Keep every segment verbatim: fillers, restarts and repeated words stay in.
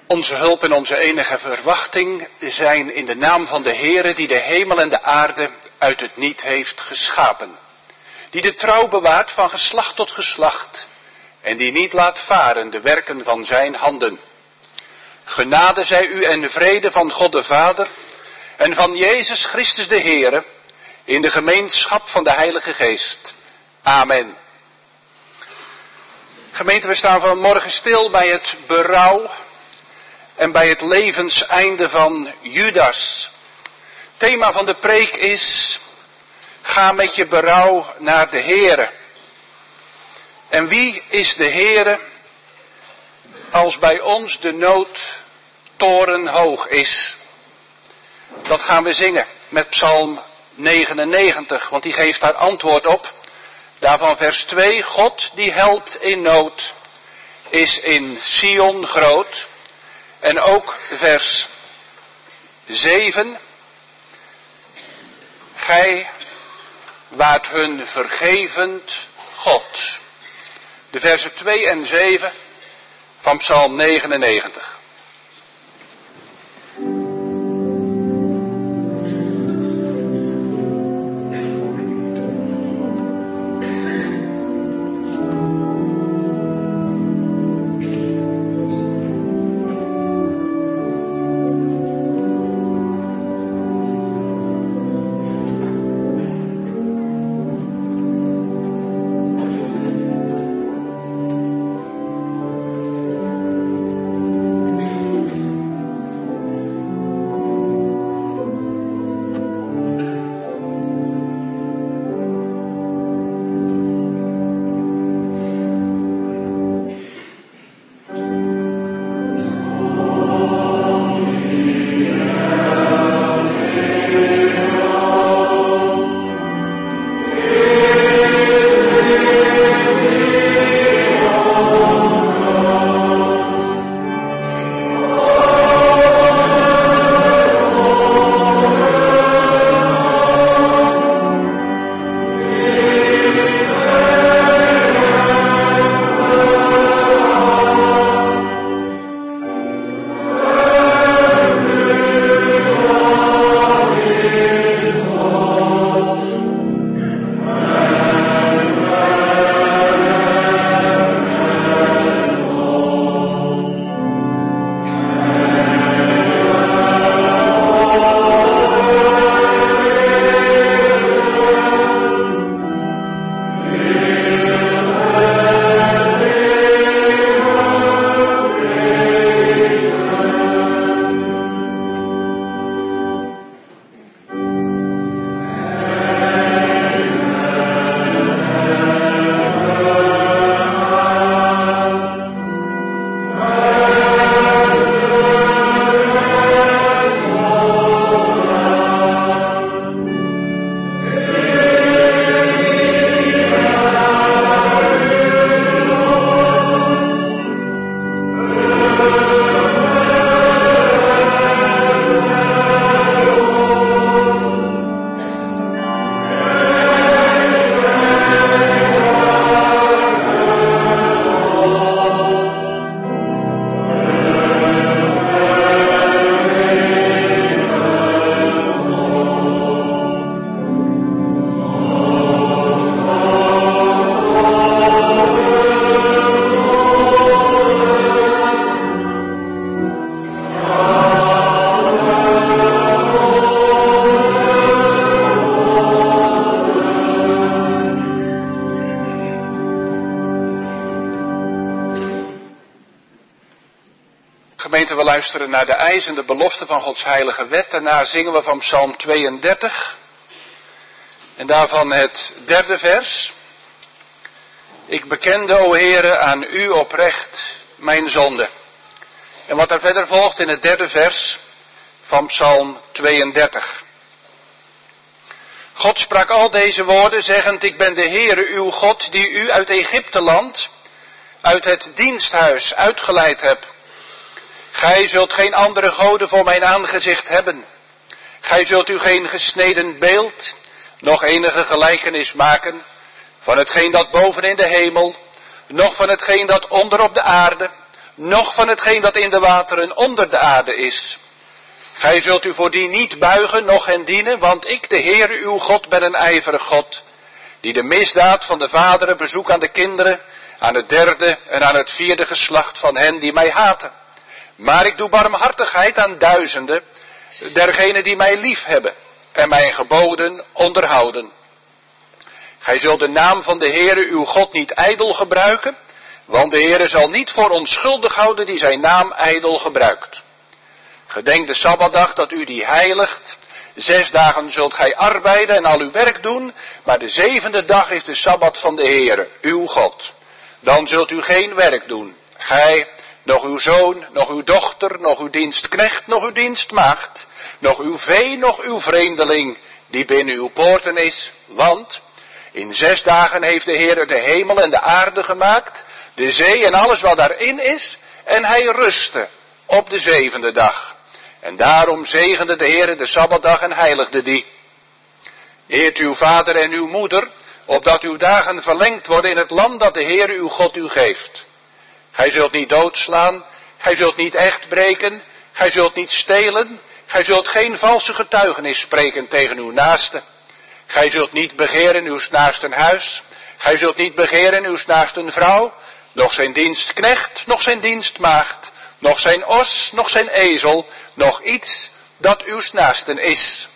Onze hulp en onze enige verwachting zijn in de naam van de Heere die de hemel en de aarde uit het niet heeft geschapen. Die de trouw bewaart van geslacht tot geslacht en die niet laat varen de werken van zijn handen. Genade zij u en vrede van God de Vader en van Jezus Christus de Heere in de gemeenschap van de Heilige Geest. Amen. Gemeente, we staan vanmorgen stil bij het berouw en bij het levenseinde van Judas. Thema van de preek is: ga met je berouw naar de Heere. En wie is de Heere als bij ons de nood torenhoog is? Dat gaan we zingen met Psalm negenennegentig, want die geeft daar antwoord op. Daarvan vers twee, God die helpt in nood, is in Sion groot. En ook vers zeven, gij waart hun vergevend God. De versen twee en zeven van Psalm negenennegentig. Gemeente, we luisteren naar de eis en de belofte van Gods heilige wet. Daarna zingen we van Psalm tweeëndertig. En daarvan het derde vers. Ik bekende, o Heere, aan u oprecht mijn zonde. En wat er verder volgt in het derde vers van Psalm tweeëndertig. God sprak al deze woorden, zeggend: ik ben de Heere uw God, die u uit Egypteland, uit het diensthuis uitgeleid hebt. Gij zult geen andere goden voor mijn aangezicht hebben. Gij zult u geen gesneden beeld, nog enige gelijkenis maken van hetgeen dat boven in de hemel, noch van hetgeen dat onder op de aarde, noch van hetgeen dat in de wateren onder de aarde is. Gij zult u voor die niet buigen, noch hen dienen, want ik, de Heer uw God, ben een ijverig God, die de misdaad van de vaderen bezoek aan de kinderen, aan het derde en aan het vierde geslacht van hen die mij haten. Maar ik doe barmhartigheid aan duizenden, dergenen die mij lief hebben en mijn geboden onderhouden. Gij zult de naam van de Heere uw God niet ijdel gebruiken, want de Heere zal niet voor onschuldig houden die zijn naam ijdel gebruikt. Gedenk de Sabbatdag dat u die heiligt. Zes dagen zult gij arbeiden en al uw werk doen, maar de zevende dag is de Sabbat van de Heere, uw God. Dan zult u geen werk doen, gij, nog uw zoon, nog uw dochter, nog uw dienstknecht, nog uw dienstmaagd, nog uw vee, nog uw vreemdeling, die binnen uw poorten is, want in zes dagen heeft de Heere de hemel en de aarde gemaakt, de zee en alles wat daarin is, en hij rustte op de zevende dag. En daarom zegende de Heere de Sabbatdag en heiligde die. Eert uw vader en uw moeder, opdat uw dagen verlengd worden in het land dat de Heere uw God u geeft. Gij zult niet doodslaan, gij zult niet echt breken, gij zult niet stelen, gij zult geen valse getuigenis spreken tegen uw naaste. Gij zult niet begeren uw naasten huis, gij zult niet begeren uw naasten vrouw, noch zijn dienstknecht, noch zijn dienstmaagd, noch zijn os, noch zijn ezel, noch iets dat uw naasten is.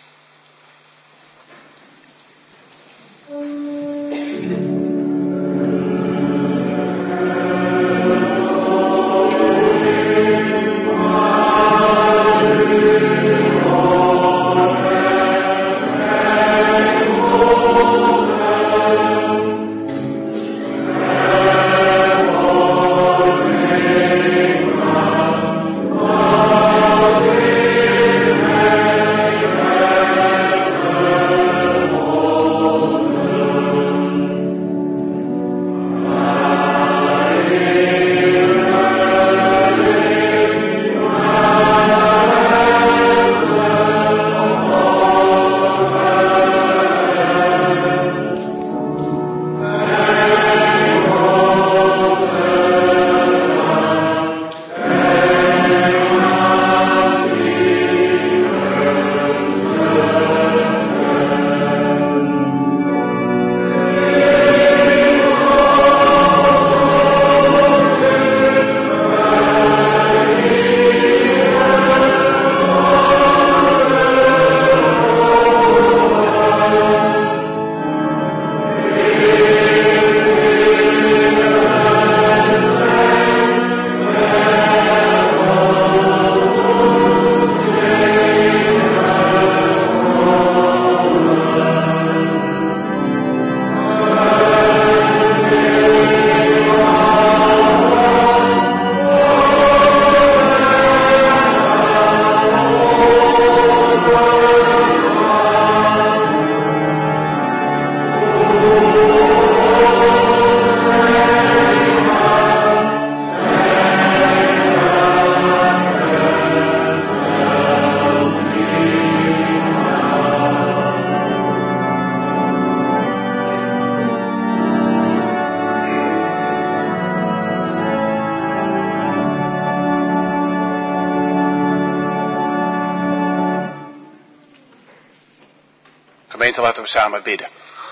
Gemeente, laten we samen bidden.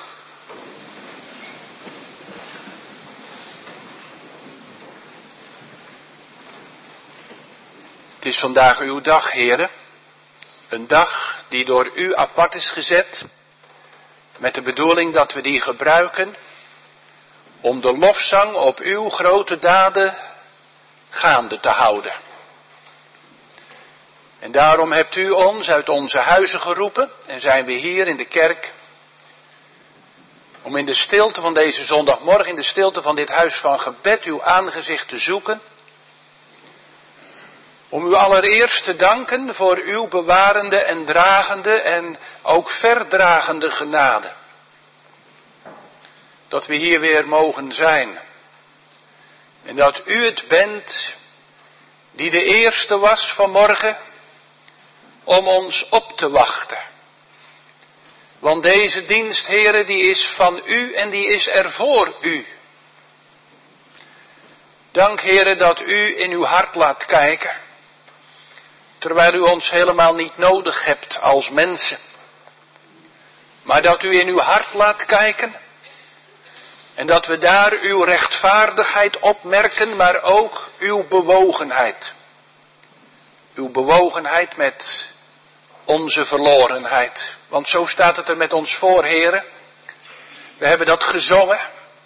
Het is vandaag uw dag, Heere. Een dag die door u apart is gezet. Met de bedoeling dat we die gebruiken om de lofzang op uw grote daden gaande te houden. En daarom hebt u ons uit onze huizen geroepen en zijn we hier in de kerk om in de stilte van deze zondagmorgen, in de stilte van dit huis van gebed, uw aangezicht te zoeken. Om u allereerst te danken voor uw bewarende en dragende en ook verdragende genade. Dat we hier weer mogen zijn. En dat u het bent die de eerste was vanmorgen om ons op te wachten. Want deze dienst, Heere, die is van u en die is er voor u. Dank, Heere, dat u in uw hart laat kijken, terwijl u ons helemaal niet nodig hebt als mensen. Maar dat u in uw hart laat kijken en dat we daar uw rechtvaardigheid opmerken, maar ook uw bewogenheid. Uw bewogenheid met onze verlorenheid. Want zo staat het er met ons voor, Heere. We hebben dat gezongen,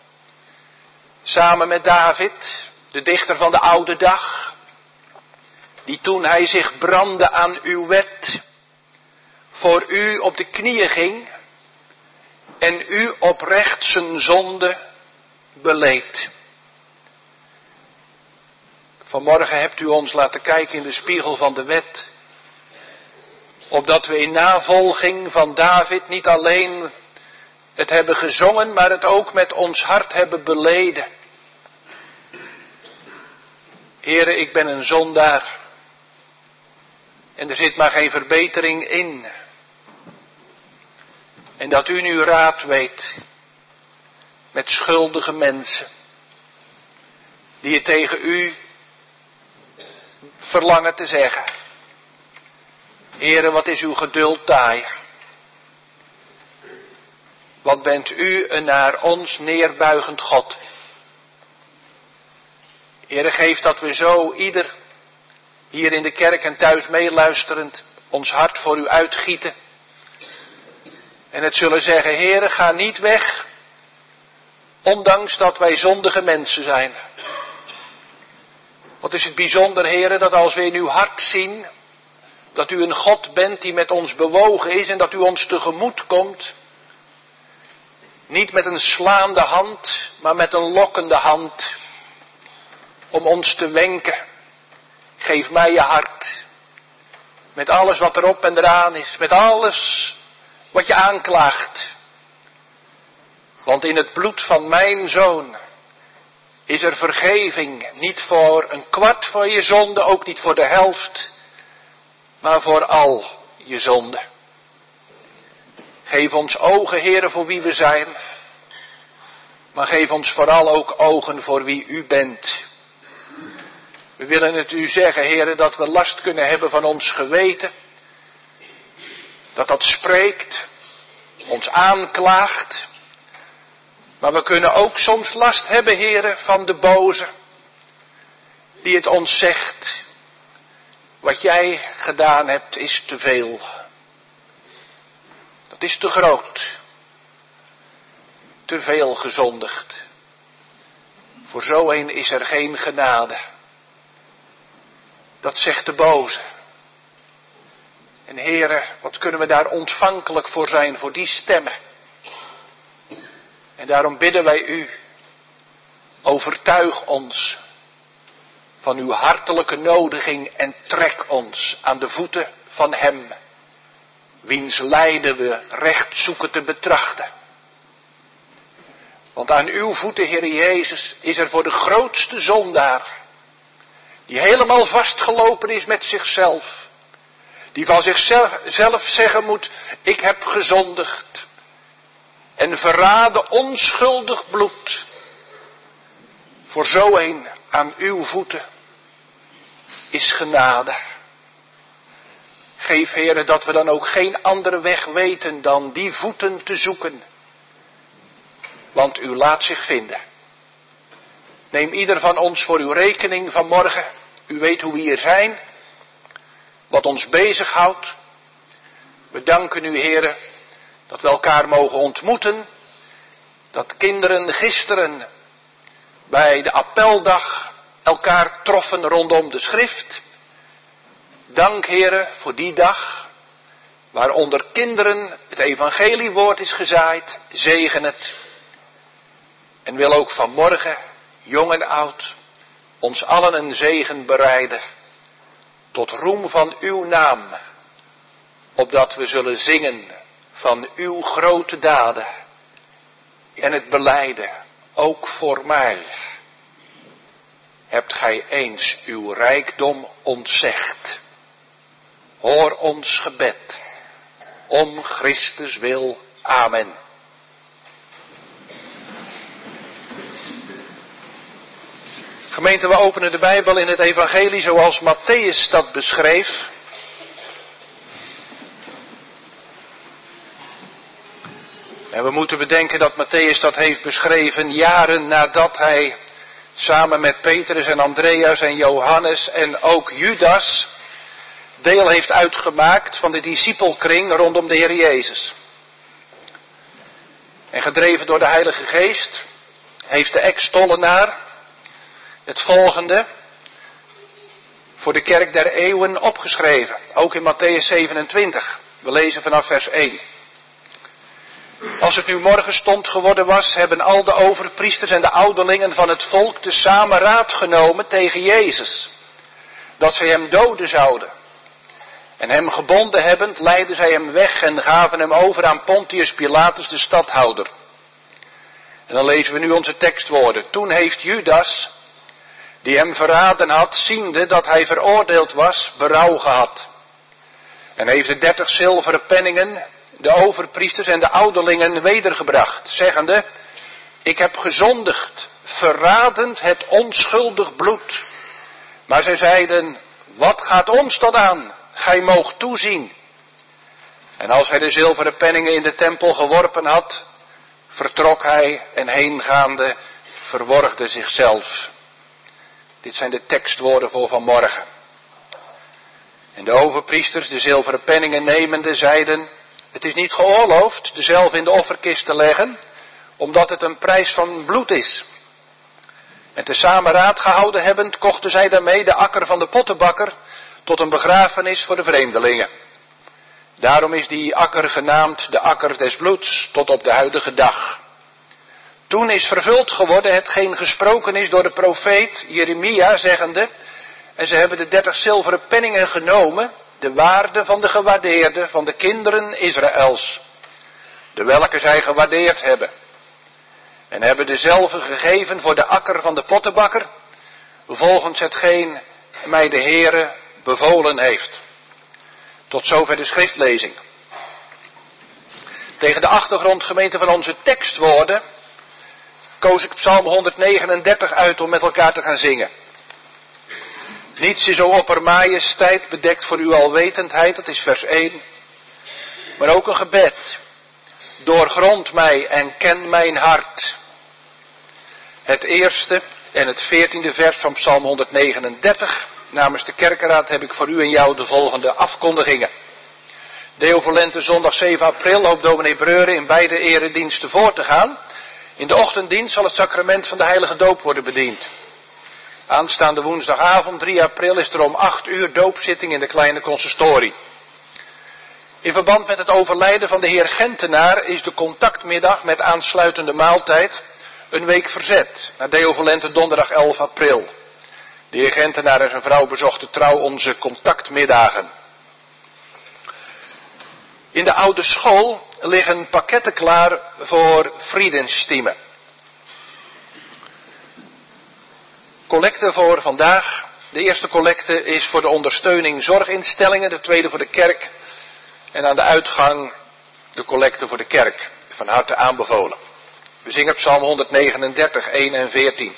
samen met David, de dichter van de oude dag, die toen hij zich brandde aan uw wet, voor u op de knieën ging en u oprecht zijn zonde beleed. Vanmorgen hebt u ons laten kijken in de spiegel van de wet, opdat we in navolging van David niet alleen het hebben gezongen, maar het ook met ons hart hebben beleden. Heere, ik ben een zondaar en er zit maar geen verbetering in. En dat u nu raad weet met schuldige mensen die het tegen u verlangen te zeggen. Heere, wat is uw geduld taai? Wat bent u een naar ons neerbuigend God? Heere, geef dat we zo ieder hier in de kerk en thuis meeluisterend ons hart voor u uitgieten. En het zullen zeggen, Heere, ga niet weg, ondanks dat wij zondige mensen zijn. Wat is het bijzonder, Heere, dat als we in uw hart zien, dat u een God bent die met ons bewogen is en dat u ons tegemoet komt. Niet met een slaande hand, maar met een lokkende hand. Om ons te wenken, geef mij je hart. Met alles wat erop en eraan is, met alles wat je aanklaagt. Want in het bloed van mijn zoon is er vergeving, niet voor een kwart van je zonde, ook niet voor de helft, maar voor al je zonde. Geef ons ogen, Heere, voor wie we zijn, maar geef ons vooral ook ogen voor wie u bent. We willen het u zeggen, Heere, dat we last kunnen hebben van ons geweten, dat dat spreekt, ons aanklaagt, maar we kunnen ook soms last hebben, Heere, van de boze, die het ons zegt, wat jij gedaan hebt is te veel. Dat is te groot. Te veel gezondigd. Voor zo een is er geen genade. Dat zegt de boze. En Heere, wat kunnen we daar ontvankelijk voor zijn, voor die stemmen. En daarom bidden wij u, overtuig ons van uw hartelijke nodiging en trek ons aan de voeten van hem, wiens lijden we recht zoeken te betrachten. Want aan uw voeten, Heere Jezus, is er voor de grootste zondaar, die helemaal vastgelopen is met zichzelf, die van zichzelf zelf zeggen moet, ik heb gezondigd en verraden onschuldig bloed. Voor zo een aan uw voeten is genade. Geef, Heere, dat we dan ook geen andere weg weten dan die voeten te zoeken. Want u laat zich vinden. Neem ieder van ons voor uw rekening vanmorgen. U weet hoe we hier zijn. Wat ons bezighoudt. We danken u, Heere, dat we elkaar mogen ontmoeten. Dat kinderen gisteren bij de appeldag elkaar troffen rondom de schrift. Dank, Heere, voor die dag, waaronder kinderen het evangeliewoord is gezaaid. Zegen het. En wil ook vanmorgen, jong en oud, ons allen een zegen bereiden. Tot roem van uw naam. Opdat we zullen zingen van uw grote daden. En het belijden, ook voor mij. Hebt gij eens uw rijkdom ontzegd. Hoor ons gebed. Om Christus wil. Amen. Gemeente, we openen de Bijbel in het evangelie zoals Mattheüs dat beschreef. En we moeten bedenken dat Mattheüs dat heeft beschreven jaren nadat hij samen met Petrus en Andreas en Johannes en ook Judas deel heeft uitgemaakt van de discipelkring rondom de Heer Jezus. En gedreven door de Heilige Geest heeft de ex-tollenaar het volgende voor de kerk der eeuwen opgeschreven. Ook in Mattheüs zevenentwintig. We lezen vanaf vers één. Als het nu morgenstond geworden was, hebben al de overpriesters en de ouderlingen van het volk tezamen raad genomen tegen Jezus, dat zij hem doden zouden. En hem gebonden hebbend, leidden zij hem weg en gaven hem over aan Pontius Pilatus, de stadhouder. En dan lezen we nu onze tekstwoorden. Toen heeft Judas, die hem verraden had, ziende dat hij veroordeeld was, berouw gehad. En heeft de dertig zilveren penningen de overpriesters en de ouderlingen wedergebracht, zeggende: ik heb gezondigd, verradend het onschuldig bloed. Maar zij zeiden: wat gaat ons dat aan? Gij moogt toezien. En als hij de zilveren penningen in de tempel geworpen had, vertrok hij en heengaande verworgde zichzelf. Dit zijn de tekstwoorden voor vanmorgen. En de overpriesters, de zilveren penningen nemende, zeiden: het is niet geoorloofd dezelfde in de offerkist te leggen, omdat het een prijs van bloed is. En tezamen raad gehouden hebbend, kochten zij daarmee de akker van de pottenbakker tot een begrafenis voor de vreemdelingen. Daarom is die akker genaamd de akker des bloeds tot op de huidige dag. Toen is vervuld geworden hetgeen gesproken is door de profeet Jeremia, zeggende: en ze hebben de dertig zilveren penningen genomen, de waarde van de gewaardeerde van de kinderen Israëls, de welke zij gewaardeerd hebben. En hebben dezelfde gegeven voor de akker van de pottenbakker, volgens hetgeen mij de Heere bevolen heeft. Tot zover de schriftlezing. Tegen de achtergrond, gemeente, van onze tekstwoorden koos ik Psalm honderdnegenendertig uit om met elkaar te gaan zingen. Niets is zo oppermajesteit bedekt voor uw alwetendheid, dat is vers één. Maar ook een gebed. Doorgrond mij en ken mijn hart. Het eerste en het veertiende vers van Psalm honderdnegenendertig. Namens de kerkenraad heb ik voor u en jou de volgende afkondigingen. Deo Volente, zondag zeven april, hoopt dominee Breuren in beide erediensten voor te gaan. In de ochtenddienst zal het sacrament van de heilige doop worden bediend. Aanstaande woensdagavond drie april is er om acht uur doopzitting in de kleine consistorie. In verband met het overlijden van de heer Gentenaar is de contactmiddag met aansluitende maaltijd een week verzet, naar Deo Volente donderdag elf april. De heer Gentenaar en zijn vrouw bezochten trouw onze contactmiddagen. In de oude school liggen pakketten klaar voor Friedensstimme. Collecte voor vandaag. De eerste collecte is voor de ondersteuning zorginstellingen, de tweede voor de kerk. En aan de uitgang de collecte voor de kerk. Van harte aanbevolen. We zingen Psalm honderdnegenendertig, één en veertien.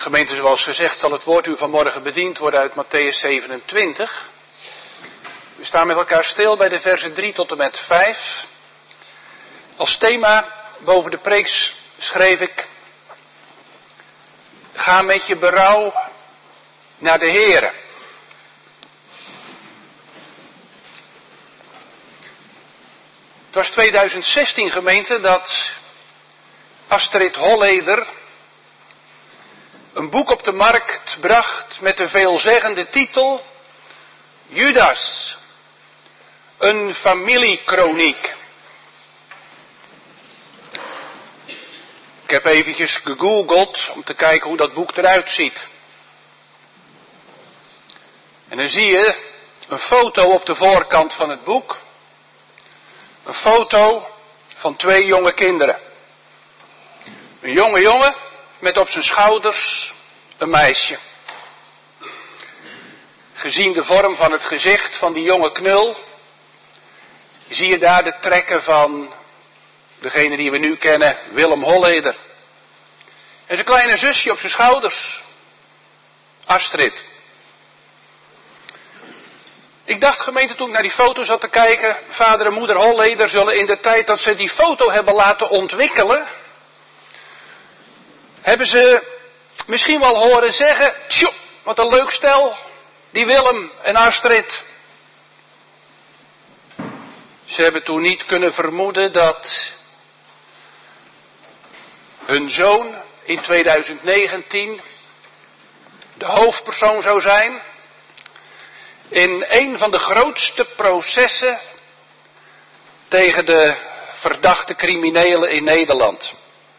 Gemeente, zoals gezegd, zal het woord u vanmorgen bediend worden uit Mattheüs zevenentwintig. We staan met elkaar stil bij de versen drie tot en met vijf. Als thema boven de preek schreef ik: ga met je berouw naar de Heere. Het was tweeduizend zestien, gemeente, dat Astrid Holleder een boek op de markt bracht met de veelzeggende titel Judas, een familiekroniek. Ik heb eventjes gegoogeld om te kijken hoe dat boek eruit ziet. En dan zie je een foto op de voorkant van het boek. Een foto van twee jonge kinderen. Een jonge jongen met op zijn schouders een meisje. Gezien de vorm van het gezicht van die jonge knul, zie je daar de trekken van degene die we nu kennen, Willem Holleder. En zijn kleine zusje op zijn schouders, Astrid. Ik dacht, gemeente, toen ik naar die foto zat te kijken, vader en moeder Holleder zullen in de tijd dat ze die foto hebben laten ontwikkelen, hebben ze misschien wel horen zeggen: tjoe, wat een leuk stel, die Willem en Astrid. Ze hebben toen niet kunnen vermoeden dat hun zoon in tweeduizend negentien de hoofdpersoon zou zijn in een van de grootste processen tegen de verdachte criminelen in Nederland.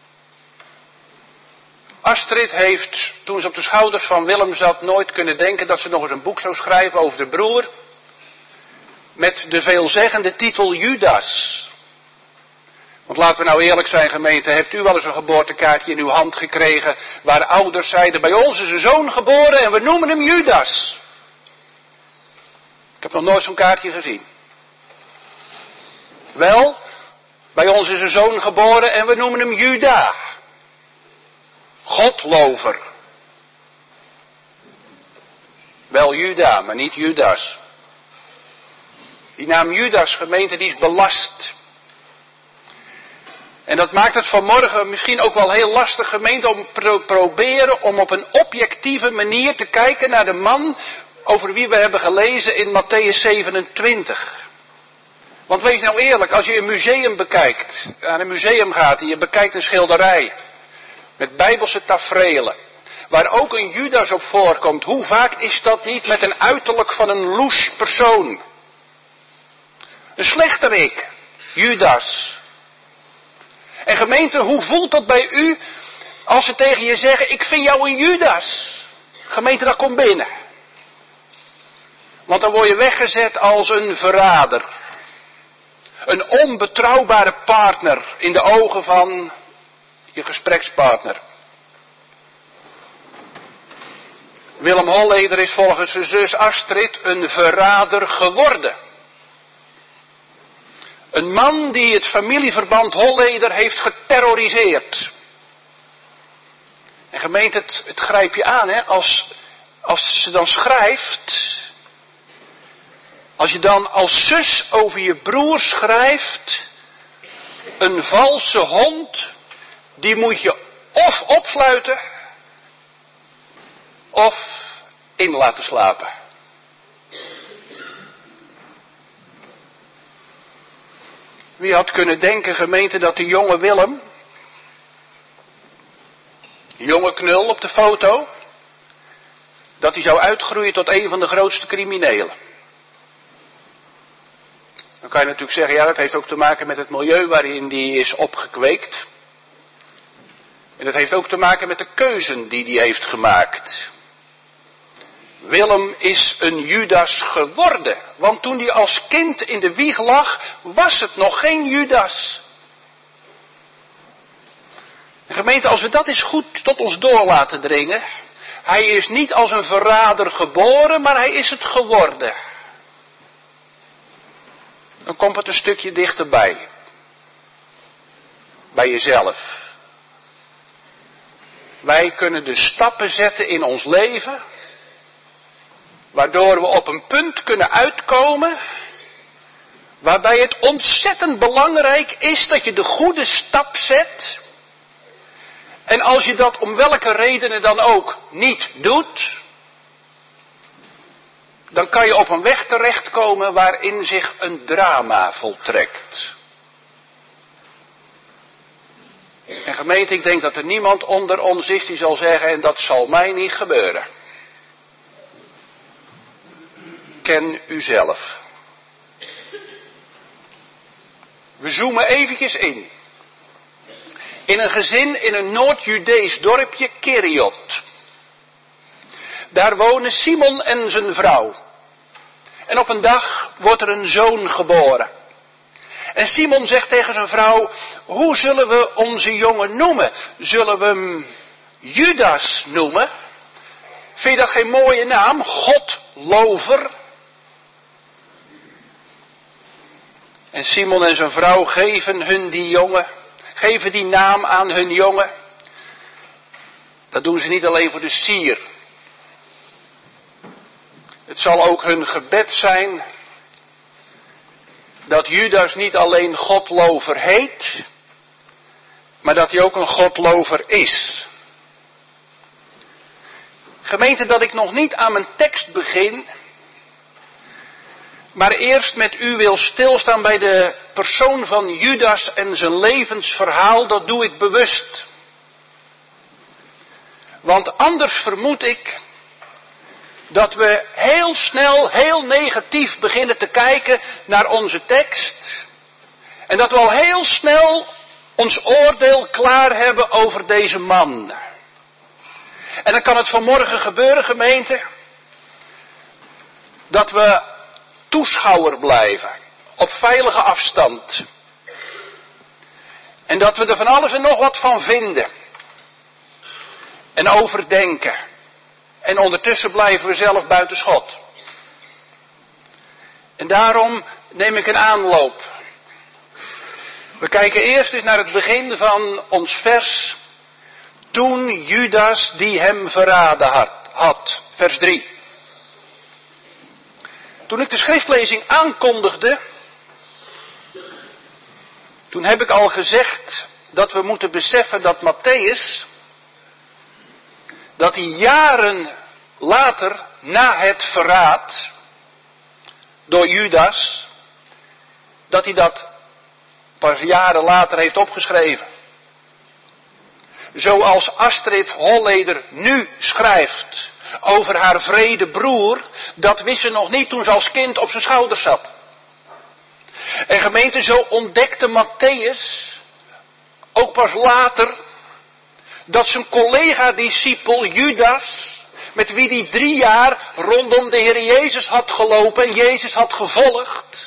Astrid heeft, toen ze op de schouders van Willem zat, nooit kunnen denken dat ze nog eens een boek zou schrijven over de broer met de veelzeggende titel Judas. Want laten we nou eerlijk zijn, gemeente, hebt u wel eens een geboortekaartje in uw hand gekregen waar ouders zeiden: bij ons is een zoon geboren en we noemen hem Judas? Ik heb nog nooit zo'n kaartje gezien. Wel, bij ons is een zoon geboren en we noemen hem Juda. Godlover. Wel Juda, maar niet Judas. Die naam Judas, gemeente, die is belast. En dat maakt het vanmorgen misschien ook wel heel lastig, gemeente, om te proberen om op een objectieve manier te kijken naar de man over wie we hebben gelezen in Mattheüs zevenentwintig. Want wees nou eerlijk, als je een museum bekijkt, naar een museum gaat en je bekijkt een schilderij met bijbelse taferelen, waar ook een Judas op voorkomt, hoe vaak is dat niet met een uiterlijk van een loes persoon? Een slechterik, Judas. En gemeente, hoe voelt dat bij u als ze tegen je zeggen: ik vind jou een Judas? Gemeente, dat komt binnen. Want dan word je weggezet als een verrader. Een onbetrouwbare partner in de ogen van je gesprekspartner. Willem Holleder is volgens zijn zus Astrid een verrader geworden. Een man die het familieverband Holleder heeft geterroriseerd. En gemeente, het, het grijp je aan, hè, als, als ze dan schrijft. Als je dan als zus over je broer schrijft: een valse hond, die moet je of opsluiten, of in laten slapen. Wie had kunnen denken, gemeente, dat de jonge Willem, jonge knul op de foto, dat hij zou uitgroeien tot een van de grootste criminelen. Dan kan je natuurlijk zeggen, ja, dat heeft ook te maken met het milieu waarin die is opgekweekt. En dat heeft ook te maken met de keuzen die hij heeft gemaakt. Willem is een Judas geworden. Want toen hij als kind in de wieg lag, was het nog geen Judas. Gemeente, als we dat eens goed tot ons door laten dringen. Hij is niet als een verrader geboren, maar hij is het geworden. Dan komt het een stukje dichterbij. Bij jezelf. Wij kunnen de stappen zetten in ons leven, waardoor we op een punt kunnen uitkomen, waarbij het ontzettend belangrijk is dat je de goede stap zet. En als je dat om welke redenen dan ook niet doet, dan kan je op een weg terechtkomen waarin zich een drama voltrekt. En gemeente, ik denk dat er niemand onder ons is die zal zeggen, en dat zal mij niet gebeuren. Ken uzelf. We zoomen eventjes in. In een gezin in een Noord-Judees dorpje, Keriot. Daar wonen Simon en zijn vrouw. En op een dag wordt er een zoon geboren. En Simon zegt tegen zijn vrouw, hoe zullen we onze jongen noemen? Zullen we hem Judas noemen? Vind je dat geen mooie naam? Godlover. En Simon en zijn vrouw geven hun die jongen, geven die naam aan hun jongen. Dat doen ze niet alleen voor de sier. Het zal ook hun gebed zijn dat Judas niet alleen godlover heet, maar dat hij ook een godlover is. Gemeente, dat ik nog niet aan mijn tekst begin, maar eerst met u wil stilstaan bij de persoon van Judas en zijn levensverhaal, dat doe ik bewust. Want anders vermoed ik dat we heel snel, heel negatief beginnen te kijken naar onze tekst. En dat we al heel snel ons oordeel klaar hebben over deze man. En dan kan het vanmorgen gebeuren, gemeente, dat we toeschouwer blijven, op veilige afstand. En dat we er van alles en nog wat van vinden. En overdenken. En ondertussen blijven we zelf buiten schot. En daarom neem ik een aanloop. We kijken eerst eens naar het begin van ons vers. Toen Judas die hem verraden had, had. Vers drie. Toen ik de schriftlezing aankondigde, toen heb ik al gezegd dat we moeten beseffen dat Mattheüs, dat hij jaren later, na het verraad door Judas, dat hij dat pas jaren later heeft opgeschreven. Zoals Astrid Holleder nu schrijft over haar wrede broer, dat wist ze nog niet toen ze als kind op zijn schouders zat. En gemeente, zo ontdekte Mattheüs ook pas later dat zijn collega-discipel Judas, met wie hij drie jaar rondom de Heer Jezus had gelopen en Jezus had gevolgd,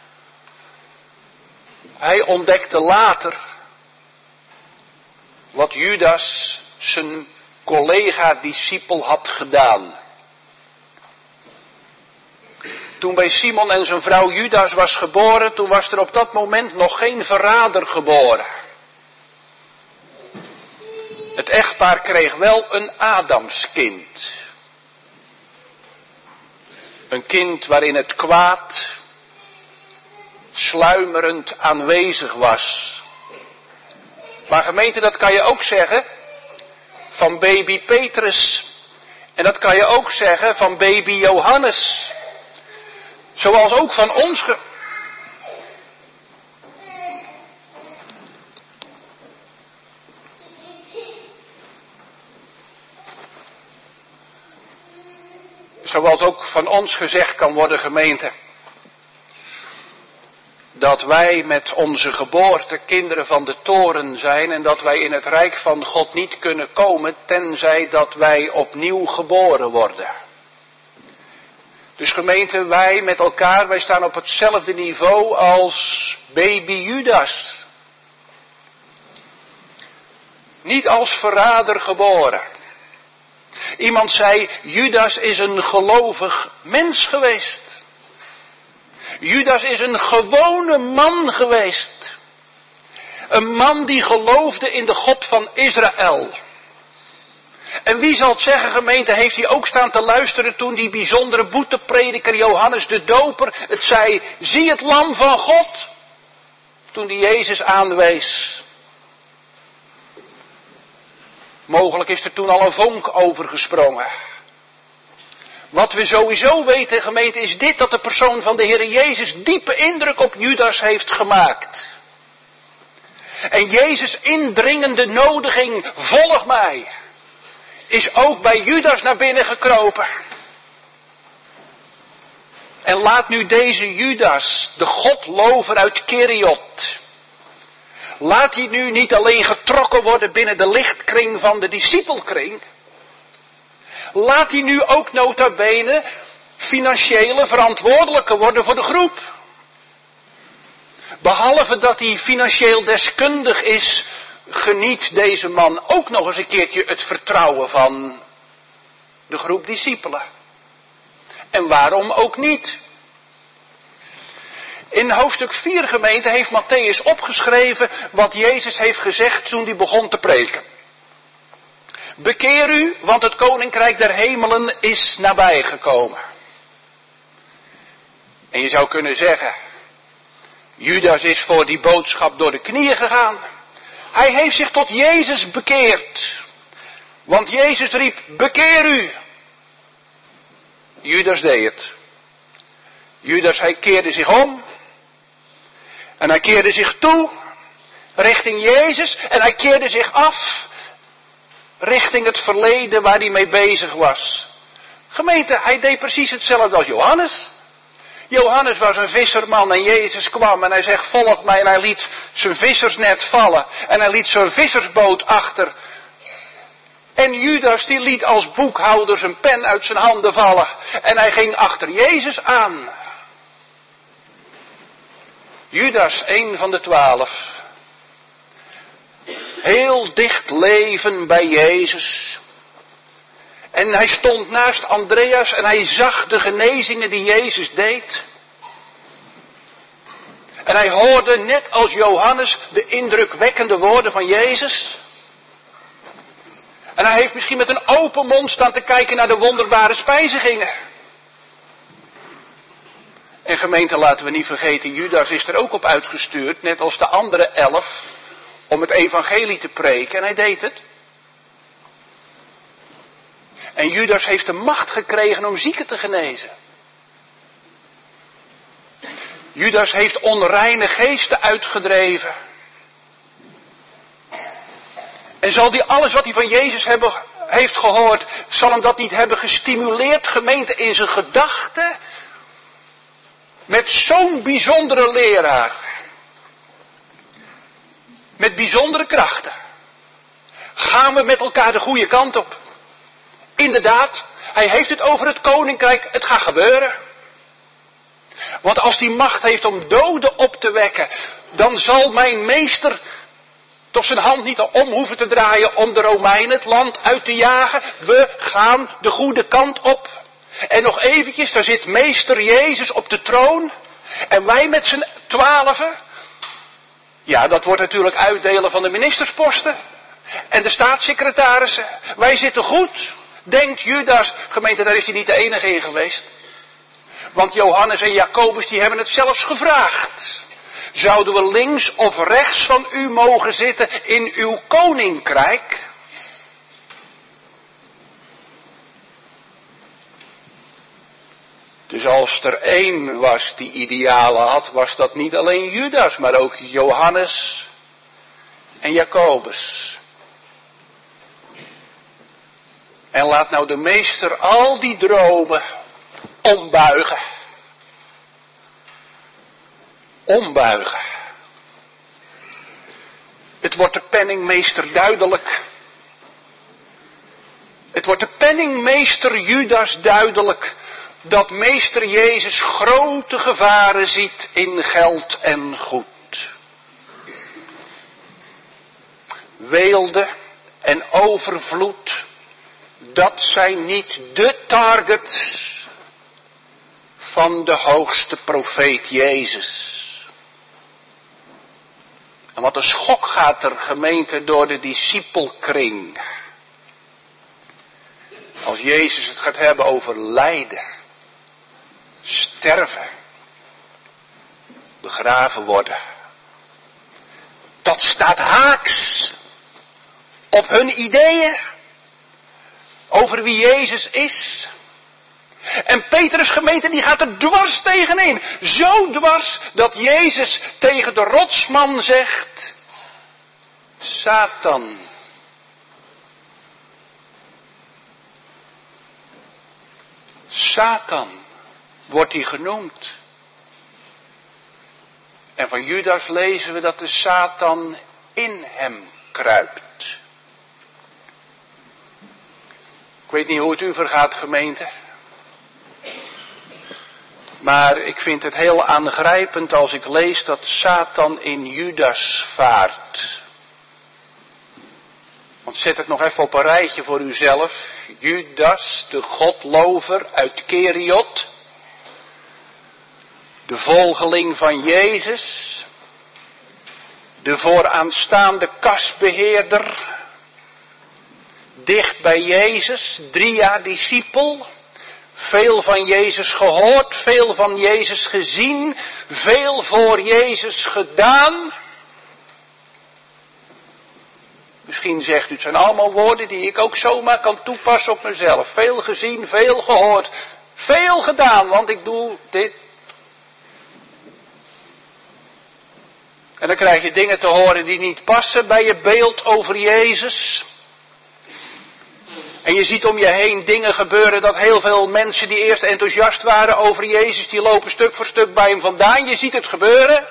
hij ontdekte later wat Judas zijn collega-discipel had gedaan. Toen bij Simon en zijn vrouw Judas was geboren, toen was er op dat moment nog geen verrader geboren. Het echtpaar kreeg wel een Adamskind. Een kind waarin het kwaad sluimerend aanwezig was. Maar gemeente, dat kan je ook zeggen van baby Petrus. En dat kan je ook zeggen van baby Johannes. Zoals ook van ons ge... Zoals ook van ons gezegd kan worden, gemeente, dat wij met onze geboorte kinderen van de toren zijn en dat wij in het rijk van God niet kunnen komen tenzij dat wij opnieuw geboren worden. Dus gemeente, wij met elkaar, wij staan op hetzelfde niveau als baby Judas. Niet als verrader geboren. Iemand zei, Judas is een gelovig mens geweest. Judas is een gewone man geweest. Een man die geloofde in de God van Israël. En wie zal het zeggen, gemeente, heeft hij ook staan te luisteren toen die bijzondere boeteprediker Johannes de Doper het zei, zie het lam van God, toen die Jezus aanwees. Mogelijk is er toen al een vonk overgesprongen. Wat we sowieso weten, gemeente, is dit, dat de persoon van de Heer Jezus diepe indruk op Judas heeft gemaakt. En Jezus' indringende nodiging, volg mij, is ook bij Judas naar binnen gekropen. En laat nu deze Judas, de godlover uit Keriot, laat hij nu niet alleen getrokken worden binnen de lichtkring van de discipelkring. Laat hij nu ook nota bene financiële verantwoordelijke worden voor de groep. Behalve dat hij financieel deskundig is, geniet deze man ook nog eens een keertje het vertrouwen van de groep discipelen. En waarom ook niet? In hoofdstuk vier, gemeente, heeft Matthäus opgeschreven wat Jezus heeft gezegd toen hij begon te preken. Bekeer u, want het koninkrijk der hemelen is nabijgekomen. En je zou kunnen zeggen, Judas is voor die boodschap door de knieën gegaan. Hij heeft zich tot Jezus bekeerd. Want Jezus riep, bekeer u. Judas deed het. Judas, hij keerde zich om. En hij keerde zich toe richting Jezus. En hij keerde zich af richting het verleden waar hij mee bezig was. Gemeente, hij deed precies hetzelfde als Johannes. Johannes was een visserman en Jezus kwam en hij zegt, volg mij. En hij liet zijn vissersnet vallen. En hij liet zijn vissersboot achter. En Judas die liet als boekhouder zijn pen uit zijn handen vallen. En hij ging achter Jezus aan. Judas, een van de twaalf. Heel dicht leven bij Jezus. En hij stond naast Andreas en hij zag de genezingen die Jezus deed. En hij hoorde net als Johannes de indrukwekkende woorden van Jezus. En hij heeft misschien met een open mond staan te kijken naar de wonderbare spijzigingen. En gemeente, laten we niet vergeten, Judas is er ook op uitgestuurd, net als de andere elf, om het evangelie te preken. En hij deed het. En Judas heeft de macht gekregen om zieken te genezen. Judas heeft onreine geesten uitgedreven. En zal die alles wat hij van Jezus hebben, heeft gehoord, zal hem dat niet hebben gestimuleerd, gemeente, in zijn gedachten? Met zo'n bijzondere leraar. Met bijzondere krachten. Gaan we met elkaar de goede kant op. Inderdaad, hij heeft het over het koninkrijk, het gaat gebeuren. Want als die macht heeft om doden op te wekken, dan zal mijn meester toch zijn hand niet om hoeven te draaien om de Romeinen het land uit te jagen. We gaan de goede kant op. En nog eventjes, daar zit meester Jezus op de troon. En wij met z'n twaalfen. Ja, dat wordt natuurlijk uitdelen van de ministersposten. En de staatssecretarissen. Wij zitten goed. Denkt Judas, gemeente, daar is hij niet de enige in geweest. Want Johannes en Jacobus, die hebben het zelfs gevraagd. Zouden we links of rechts van u mogen zitten in uw koninkrijk? Dus als er één was die idealen had, was dat niet alleen Judas, maar ook Johannes en Jacobus. En laat nou de meester al die dromen ombuigen. Ombuigen. Het wordt de penningmeester duidelijk. Het wordt de penningmeester Judas duidelijk dat meester Jezus grote gevaren ziet in geld en goed. Weelde en overvloed, dat zijn niet de targets van de hoogste profeet Jezus. En wat een schok gaat er, gemeente, door de discipelkring. Als Jezus het gaat hebben over lijden, sterven, begraven worden. Dat staat haaks op hun ideeën over wie Jezus is. En Petrus gemeente die gaat er dwars tegenin. Zo dwars dat Jezus tegen de rotsman zegt: Satan. Satan wordt hij genoemd. En van Judas lezen we dat de Satan in hem kruipt. Ik weet niet hoe het u vergaat, gemeente. Maar ik vind het heel aangrijpend als ik lees dat Satan in Judas vaart. Want zet het nog even op een rijtje voor uzelf. Judas, de godlover uit Keriot. De volgeling van Jezus. De vooraanstaande kasbeheerder. Dicht bij Jezus, drie jaar discipel. Veel van Jezus gehoord, veel van Jezus gezien, veel voor Jezus gedaan. Misschien zegt u, het zijn allemaal woorden die ik ook zomaar kan toepassen op mezelf. Veel gezien, veel gehoord, veel gedaan, want ik doe dit. En dan krijg je dingen te horen die niet passen bij je beeld over Jezus. En je ziet om je heen dingen gebeuren dat heel veel mensen die eerst enthousiast waren over Jezus, die lopen stuk voor stuk bij hem vandaan. Je ziet het gebeuren.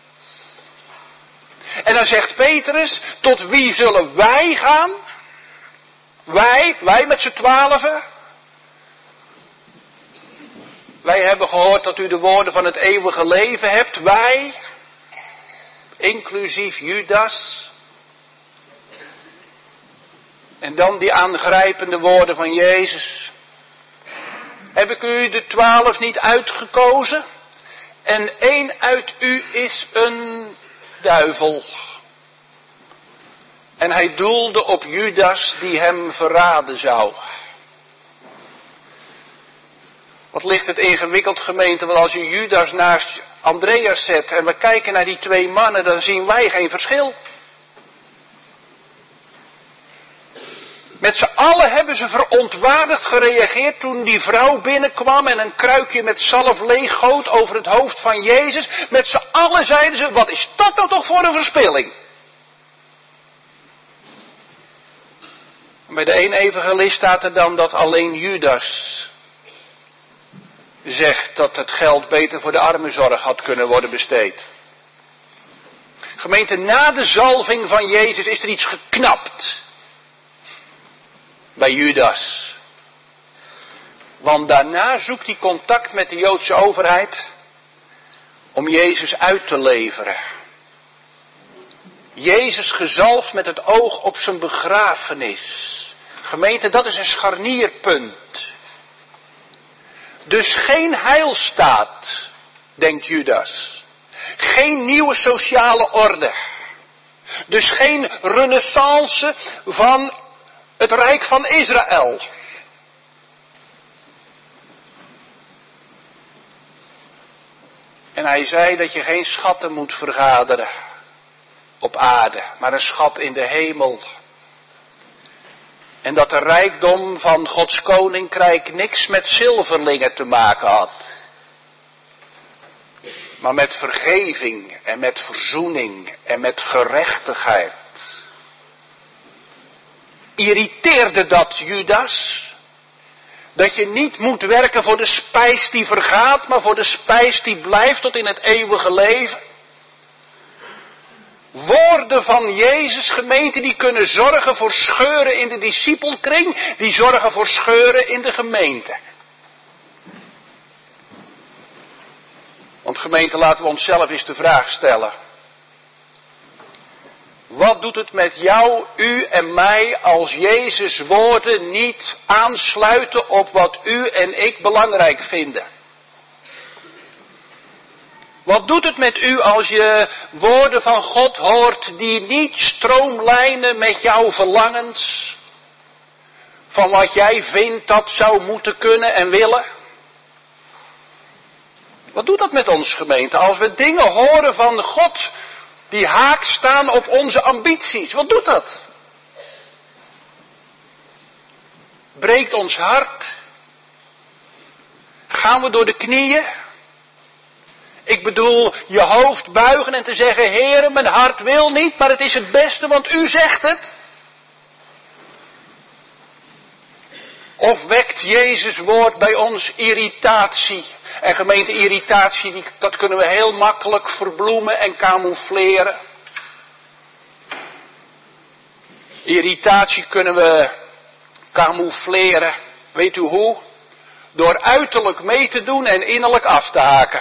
En dan zegt Petrus, tot wie zullen wij gaan? Wij, wij met z'n twaalfen. Wij hebben gehoord dat u de woorden van het eeuwige leven hebt. Wij, inclusief Judas. En dan die aangrijpende woorden van Jezus. Heb ik u de twaalf niet uitgekozen? En één uit u is een duivel. En hij doelde op Judas die hem verraden zou. Wat ligt het ingewikkeld, gemeente, want als je Judas naast Andreas zet en we kijken naar die twee mannen, dan zien wij geen verschil. Met z'n allen hebben ze verontwaardigd gereageerd toen die vrouw binnenkwam en een kruikje met zalf leeggoot over het hoofd van Jezus. Met z'n allen zeiden ze, wat is dat nou toch voor een verspilling? Bij de ene evangelist staat er dan dat alleen Judas zegt dat het geld beter voor de armenzorg had kunnen worden besteed. Gemeente, na de zalving van Jezus is er iets geknapt. Bij Judas. Want daarna zoekt hij contact met de Joodse overheid om Jezus uit te leveren. Jezus gezalfd met het oog op zijn begrafenis. Gemeente, dat is een scharnierpunt. Dus geen heilstaat, denkt Judas. Geen nieuwe sociale orde. Dus geen renaissance van het Rijk van Israël. En hij zei dat je geen schatten moet vergaderen op aarde, maar een schat in de hemel. En dat de rijkdom van Gods koninkrijk niks met zilverlingen te maken had. Maar met vergeving en met verzoening en met gerechtigheid. Irriteerde dat Judas? Dat je niet moet werken voor de spijs die vergaat, maar voor de spijs die blijft tot in het eeuwige leven? Woorden van Jezus, gemeente, die kunnen zorgen voor scheuren in de discipelkring, die zorgen voor scheuren in de gemeente. Want gemeente, laten we onszelf eens de vraag stellen. Wat doet het met jou, u en mij, als Jezus' woorden niet aansluiten op wat u en ik belangrijk vinden? Wat doet het met u als je woorden van God hoort die niet stroomlijnen met jouw verlangens? van wat jij vindt dat zou moeten kunnen en willen? Wat doet dat met ons, gemeente? Als we dingen horen van God die haak staan op onze ambities. Wat doet dat? Breekt ons hart? Gaan we door de knieën? Ik bedoel, je hoofd buigen en te zeggen, Heere, mijn hart wil niet, maar het is het beste, want u zegt het. Of wekt Jezus woord bij ons irritatie? En gemeente, irritatie, die, dat kunnen we heel makkelijk verbloemen en camoufleren. Irritatie kunnen we camoufleren. Weet u hoe? Door uiterlijk mee te doen en innerlijk af te haken.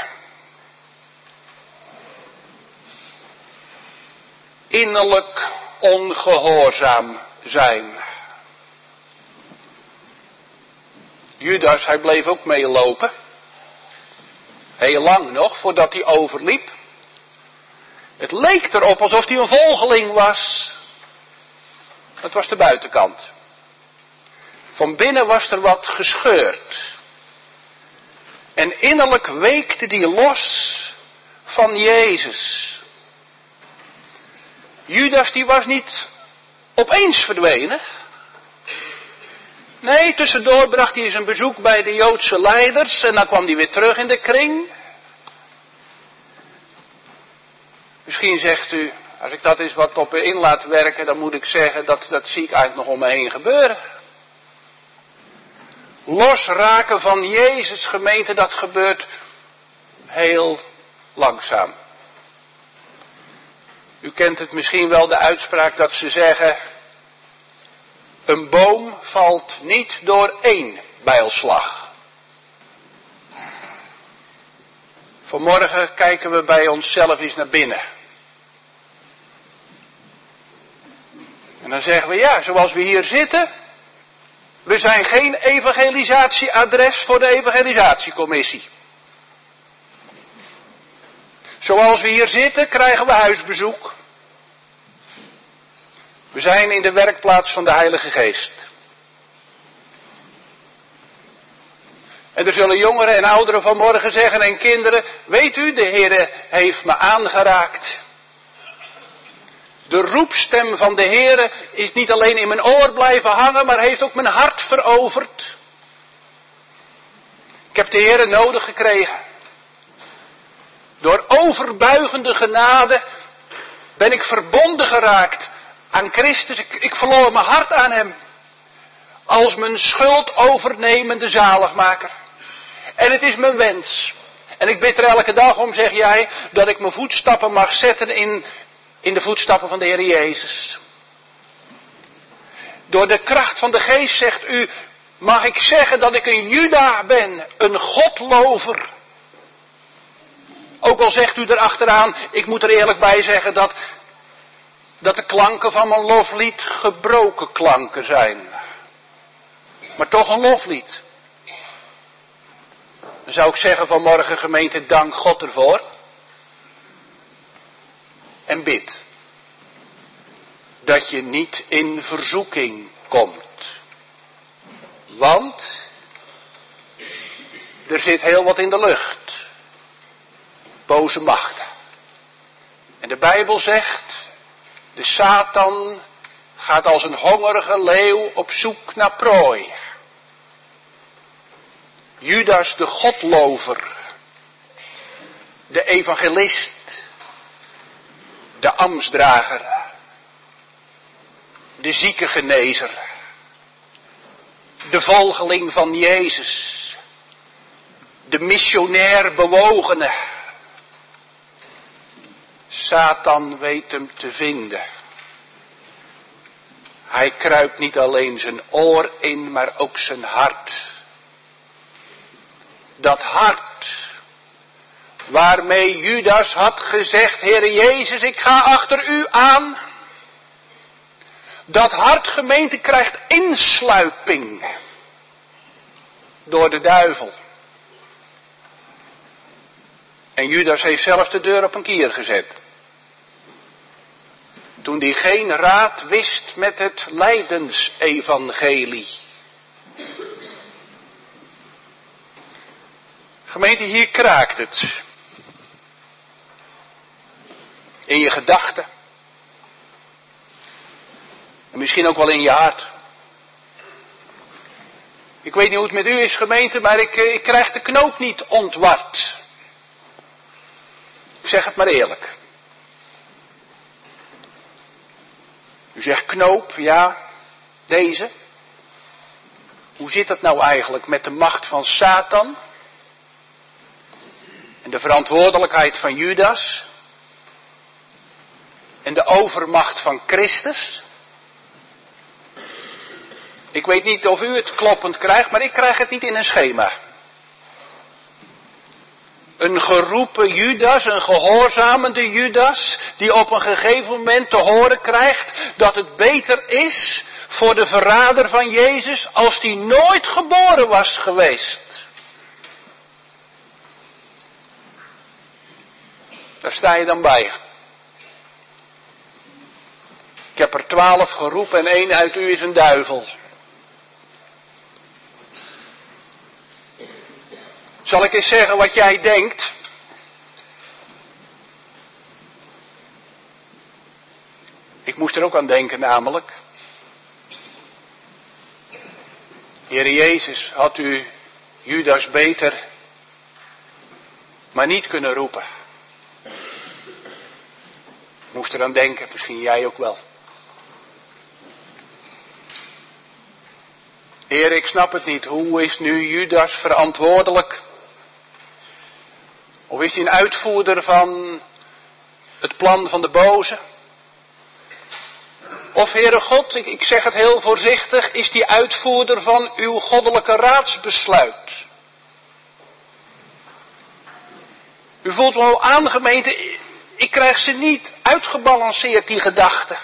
Innerlijk ongehoorzaam zijn. Judas, hij bleef ook meelopen. Heel lang nog, voordat hij overliep. Het leek erop alsof hij een volgeling was. Dat was de buitenkant. Van binnen was er wat gescheurd. En innerlijk weekte die los van Jezus. Judas die was niet opeens verdwenen. Nee, tussendoor bracht hij eens een bezoek bij de Joodse leiders en dan kwam hij weer terug in de kring. Misschien zegt u, als ik dat eens wat op in laat werken, dan moet ik zeggen, dat, dat zie ik eigenlijk nog om me heen gebeuren. Losraken van Jezus, gemeente, dat gebeurt heel langzaam. U kent het misschien wel, de uitspraak dat ze zeggen, een boom valt niet door één bijlslag. Vanmorgen kijken we bij onszelf eens naar binnen. En dan zeggen we, ja, zoals we hier zitten, we zijn geen evangelisatieadres voor de evangelisatiecommissie. Zoals we hier zitten, krijgen we huisbezoek. We zijn in de werkplaats van de Heilige Geest. En er zullen jongeren en ouderen vanmorgen zeggen en kinderen, weet u, de Heer heeft me aangeraakt. De roepstem van de Heer is niet alleen in mijn oor blijven hangen, maar heeft ook mijn hart veroverd. Ik heb de Heer nodig gekregen. Door overbuigende genade ben ik verbonden geraakt aan Christus. Ik, ik verloor mijn hart aan hem. Als mijn schuld overnemende zaligmaker. En het is mijn wens. En ik bid er elke dag om, zeg jij, dat ik mijn voetstappen mag zetten in, in de voetstappen van de Heer Jezus. Door de kracht van de Geest, zegt u, mag ik zeggen dat ik een Juda ben, een Godlover. Ook al zegt u erachteraan, ik moet er eerlijk bij zeggen dat, dat de klanken van mijn loflied gebroken klanken zijn. Maar toch een loflied. Dan zou ik zeggen vanmorgen, gemeente, dank God ervoor. En bid. Dat je niet in verzoeking komt. Want er zit heel wat in de lucht. Boze machten. En de Bijbel zegt, de Satan gaat als een hongerige leeuw op zoek naar prooi. Judas de Godlover, de evangelist, de ambtsdrager, de ziekengenezer, de volgeling van Jezus, de missionair bewogene. Satan weet hem te vinden. Hij kruipt niet alleen zijn oor in, maar ook zijn hart. Dat hart, waarmee Judas had gezegd, Heere Jezus, ik ga achter u aan. Dat hart, gemeente, krijgt insluiping door de duivel. En Judas heeft zelfs de deur op een kier gezet. Toen hij geen raad wist met het lijdensevangelie. Gemeente, hier kraakt het. In je gedachten. En misschien ook wel in je hart. Ik weet niet hoe het met u is, gemeente, maar ik, ik krijg de knoop niet ontward. Ik zeg het maar eerlijk. U zegt knoop, ja, deze. Hoe zit het nou eigenlijk met de macht van Satan? En de verantwoordelijkheid van Judas? En de overmacht van Christus? Ik weet niet of u het kloppend krijgt, maar ik krijg het niet in een schema. Een geroepen Judas, een gehoorzamende Judas, die op een gegeven moment te horen krijgt dat het beter is voor de verrader van Jezus als die nooit geboren was geweest. Daar sta je dan bij. Ik heb er twaalf geroepen en één uit u is een duivel. Zal ik eens zeggen wat jij denkt? Ik moest er ook aan denken namelijk. Heere Jezus, had u Judas beter maar niet kunnen roepen. Ik moest er aan denken, misschien jij ook wel. Heer, ik snap het niet. Hoe is nu Judas verantwoordelijk? Of is hij een uitvoerder van het plan van de boze? Of, Heere God, ik, ik zeg het heel voorzichtig, is hij uitvoerder van uw goddelijke raadsbesluit? U voelt wel aan, gemeente, ik krijg ze niet uitgebalanceerd, die gedachten.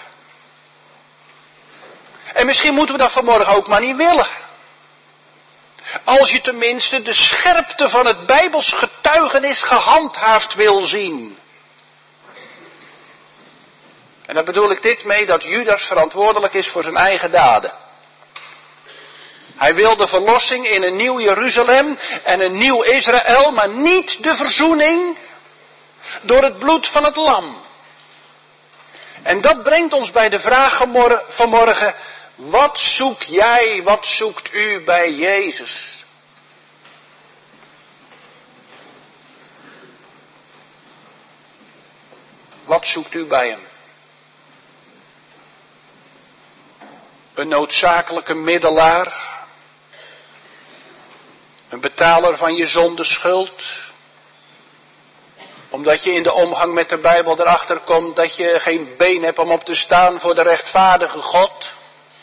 En misschien moeten we dat vanmorgen ook maar niet willen. Als je tenminste de scherpte van het Bijbels getuigenis gehandhaafd wil zien. En daar bedoel ik dit mee, dat Judas verantwoordelijk is voor zijn eigen daden. Hij wil de verlossing in een nieuw Jeruzalem en een nieuw Israël, maar niet de verzoening door het bloed van het lam. En dat brengt ons bij de vraag vanmorgen, wat zoek jij, wat zoekt u bij Jezus? Wat zoekt u bij hem? Een noodzakelijke middelaar? Een betaler van je zondeschuld? Omdat je in de omgang met de Bijbel erachter komt dat je geen been hebt om op te staan voor de rechtvaardige God?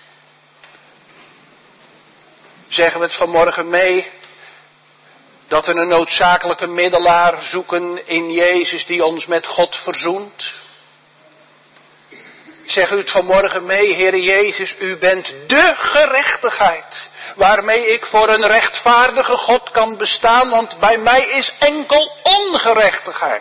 Zeggen we het vanmorgen mee, dat we een noodzakelijke middelaar zoeken in Jezus die ons met God verzoent? Zeg u het vanmorgen mee, Heere Jezus, u bent de gerechtigheid waarmee ik voor een rechtvaardige God kan bestaan, want bij mij is enkel ongerechtigheid.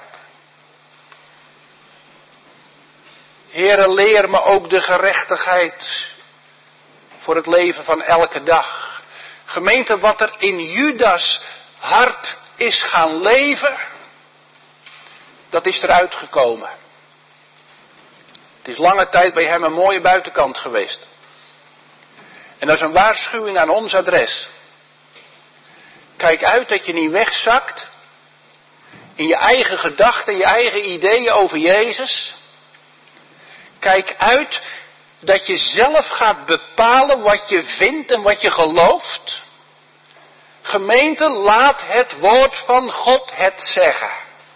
Heere, leer me ook de gerechtigheid voor het leven van elke dag. Gemeente, wat er in Judas hart is gaan leven, dat is eruit gekomen. Het is lange tijd bij hem een mooie buitenkant geweest. En dat is een waarschuwing aan ons adres. Kijk uit dat je niet wegzakt in je eigen gedachten, je eigen ideeën over Jezus. Kijk uit dat je zelf gaat bepalen wat je vindt en wat je gelooft. Gemeente, laat het woord van God het zeggen.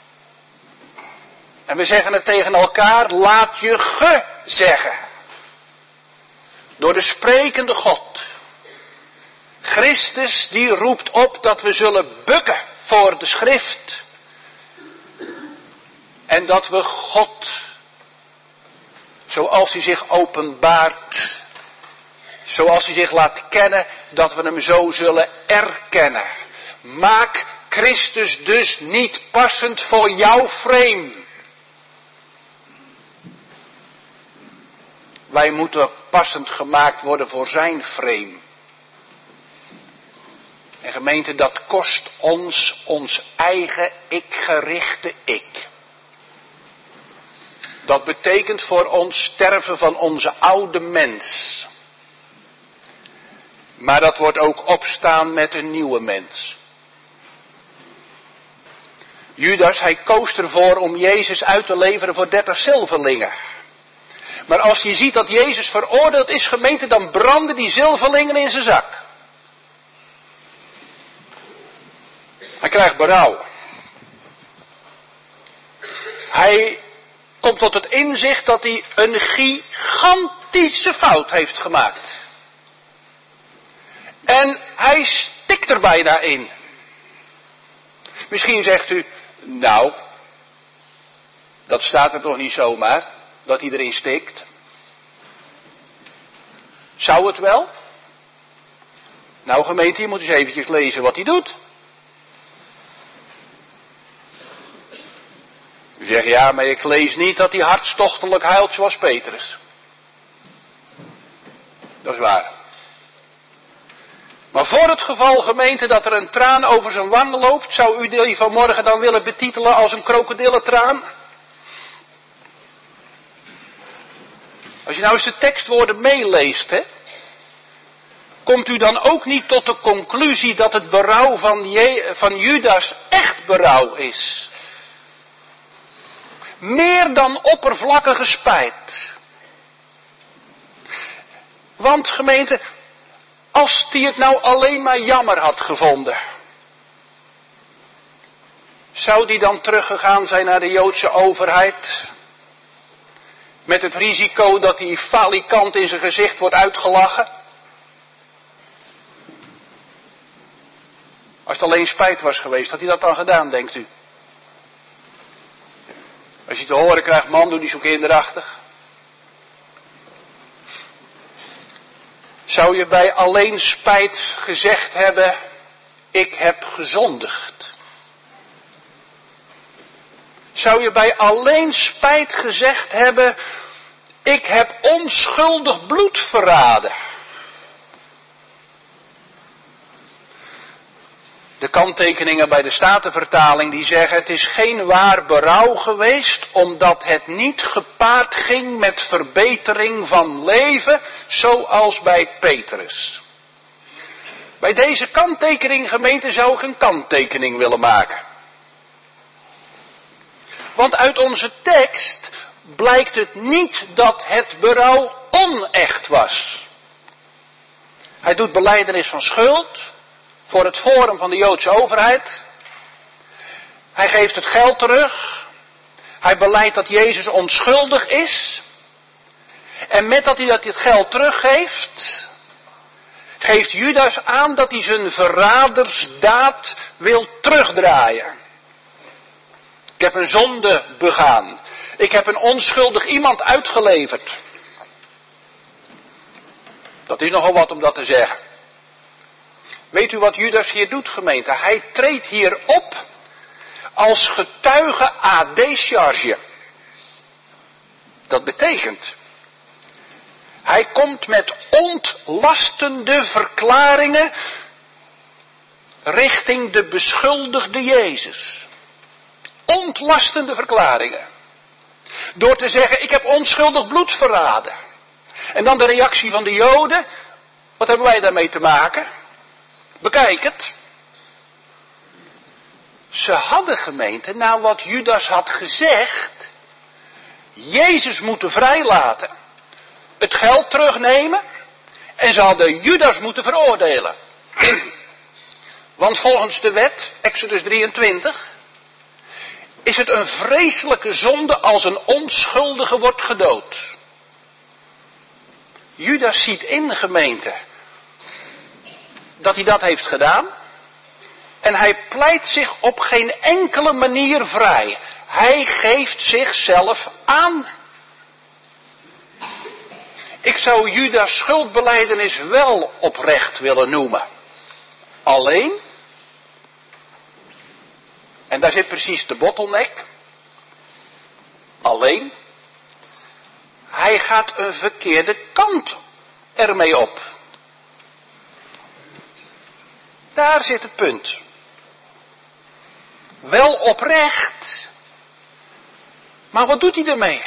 En we zeggen het tegen elkaar, laat je ge zeggen. Door de sprekende God. Christus die roept op dat we zullen bukken voor de schrift. En dat we God, zoals hij zich openbaart, zoals hij zich laat kennen, dat we hem zo zullen erkennen. Maak Christus dus niet passend voor jouw frame. Wij moeten passend gemaakt worden voor zijn frame. En gemeente, dat kost ons ons eigen ik-gerichte ik. Dat betekent voor ons sterven van onze oude mens. Maar dat wordt ook opstaan met een nieuwe mens. Judas, hij koos ervoor om Jezus uit te leveren voor dertig zilverlingen. Maar als je ziet dat Jezus veroordeeld is, gemeente, dan branden die zilverlingen in zijn zak. Hij krijgt berouw. Hij komt tot het inzicht dat hij een gigantische fout heeft gemaakt. En hij stikt er bijna in. Misschien zegt u, nou, dat staat er toch niet zomaar, dat hij erin stikt. Zou het wel? Nou gemeente, je moet eens eventjes lezen wat hij doet. U zegt, ja, maar ik lees niet dat hij hartstochtelijk huilt zoals Petrus. Dat is waar. Maar voor het geval, gemeente, dat er een traan over zijn wang loopt, zou u die vanmorgen dan willen betitelen als een krokodillentraan? Als je nou eens de tekstwoorden meeleest, hè, komt u dan ook niet tot de conclusie dat het berouw van, Je- van Judas echt berouw is? Meer dan oppervlakkige spijt. Want gemeente, als hij het nou alleen maar jammer had gevonden, zou die dan teruggegaan zijn naar de Joodse overheid? Met het risico dat die falikant in zijn gezicht wordt uitgelachen? Als het alleen spijt was geweest, had hij dat dan gedaan, denkt u? Als je te horen krijgt, man, doe niet zo kinderachtig. Zou je bij alleen spijt gezegd hebben, ik heb gezondigd? Zou je bij alleen spijt gezegd hebben, ik heb onschuldig bloed verraden? De kanttekeningen bij de Statenvertaling die zeggen, het is geen waar berouw geweest, omdat het niet gepaard ging met verbetering van leven, zoals bij Petrus. Bij deze kanttekening, gemeente, zou ik een kanttekening willen maken. Want uit onze tekst blijkt het niet dat het berouw onecht was. Hij doet belijdenis van schuld voor het forum van de Joodse overheid. Hij geeft het geld terug. Hij beleidt dat Jezus onschuldig is. En met dat hij dat het geld teruggeeft, geeft Judas aan dat hij zijn verradersdaad wil terugdraaien. Ik heb een zonde begaan. Ik heb een onschuldig iemand uitgeleverd. Dat is nogal wat om dat te zeggen. Weet u wat Judas hier doet, gemeente? Hij treedt hier op als getuige à décharge. Dat betekent, hij komt met ontlastende verklaringen richting de beschuldigde Jezus. Ontlastende verklaringen. Door te zeggen, ik heb onschuldig bloed verraden. En dan de reactie van de Joden. Wat hebben wij daarmee te maken? Bekijk het. Ze hadden, gemeente, na wat Judas had gezegd, Jezus moeten vrijlaten, het geld terugnemen en ze hadden Judas moeten veroordelen. Want volgens de wet, Exodus drieëntwintig, is het een vreselijke zonde als een onschuldige wordt gedood. Judas ziet in, gemeente, dat hij dat heeft gedaan. En hij pleit zich op geen enkele manier vrij. Hij geeft zichzelf aan. Ik zou Judas' schuldbelijdenis wel oprecht willen noemen. Alleen, en daar zit precies de bottleneck. Alleen, hij gaat een verkeerde kant ermee op. Daar zit het punt. Wel oprecht. Maar wat doet hij ermee?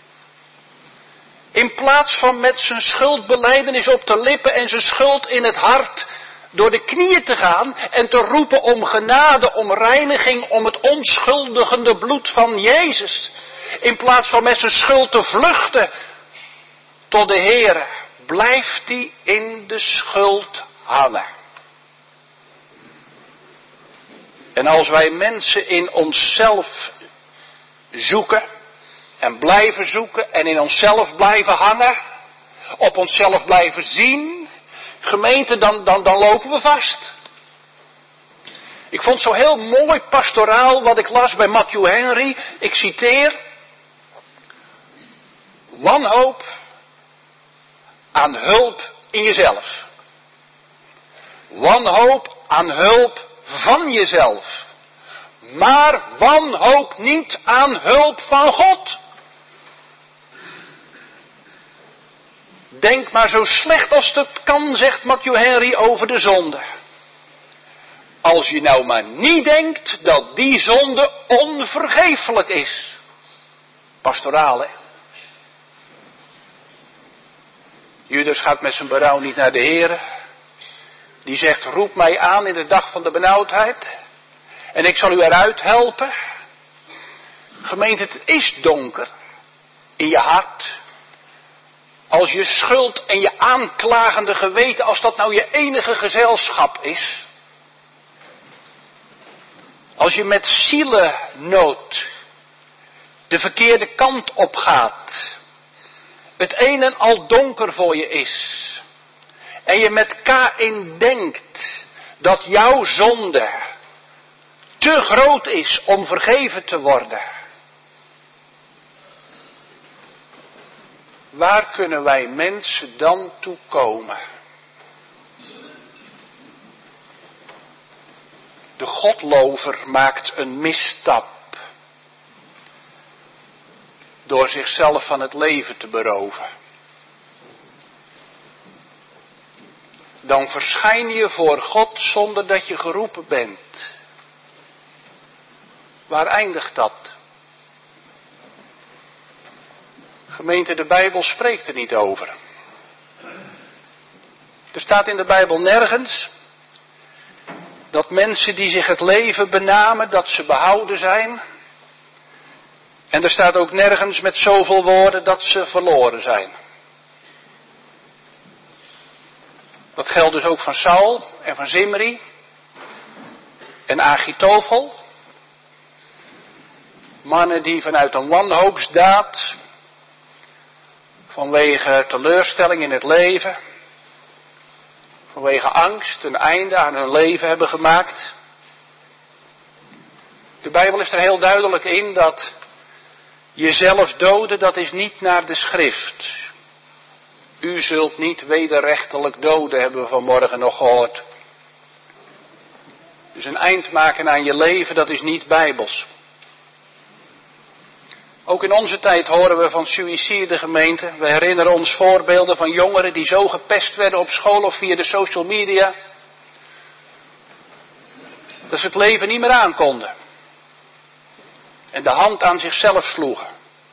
In plaats van met zijn schuldbelijdenis op de lippen en zijn schuld in het hart door de knieën te gaan en te roepen om genade, om reiniging, om het onschuldigende bloed van Jezus. In plaats van met zijn schuld te vluchten tot de Heere, blijft hij in de schuld hangen. En als wij mensen in onszelf zoeken en blijven zoeken en in onszelf blijven hangen, op onszelf blijven zien, gemeente, dan, dan, dan lopen we vast. Ik vond zo heel mooi pastoraal wat ik las bij Matthew Henry. Ik citeer: wanhoop aan hulp in jezelf. Wanhoop aan hulp van jezelf. Maar wanhoop niet aan hulp van God. Denk maar zo slecht als het kan, zegt Matthew Henry over de zonde. Als je nou maar niet denkt dat die zonde onvergeeflijk is. Pastoraal, hè? Judas gaat met zijn berouw niet naar de Heere. Die zegt, roep mij aan in de dag van de benauwdheid. En ik zal u eruit helpen. Gemeente, het is donker in je hart. Als je schuld en je aanklagende geweten, als dat nou je enige gezelschap is. Als je met zielennood de verkeerde kant op gaat. Het een en al donker voor je is. En je met Kaïn denkt dat jouw zonde te groot is om vergeven te worden. Waar kunnen wij mensen dan toe komen? De godlover maakt een misstap door zichzelf van het leven te beroven. Dan verschijn je voor God zonder dat je geroepen bent. Waar eindigt dat? Gemeente, de Bijbel spreekt er niet over. Er staat in de Bijbel nergens dat mensen die zich het leven benamen, dat ze behouden zijn. En er staat ook nergens met zoveel woorden dat ze verloren zijn. Dat geldt dus ook van Saul en van Zimri en Achitofel. Mannen die vanuit een wanhoopsdaad, vanwege teleurstelling in het leven, vanwege angst, een einde aan hun leven hebben gemaakt. De Bijbel is er heel duidelijk in dat jezelf doden, dat is niet naar de schrift. U zult niet wederrechtelijk doden, hebben we vanmorgen nog gehoord. Dus een eind maken aan je leven, dat is niet bijbels. Ook in onze tijd horen we van suïcide, gemeente. We herinneren ons voorbeelden van jongeren die zo gepest werden op school of via de social media, dat ze het leven niet meer aankonden. En de hand aan zichzelf sloegen.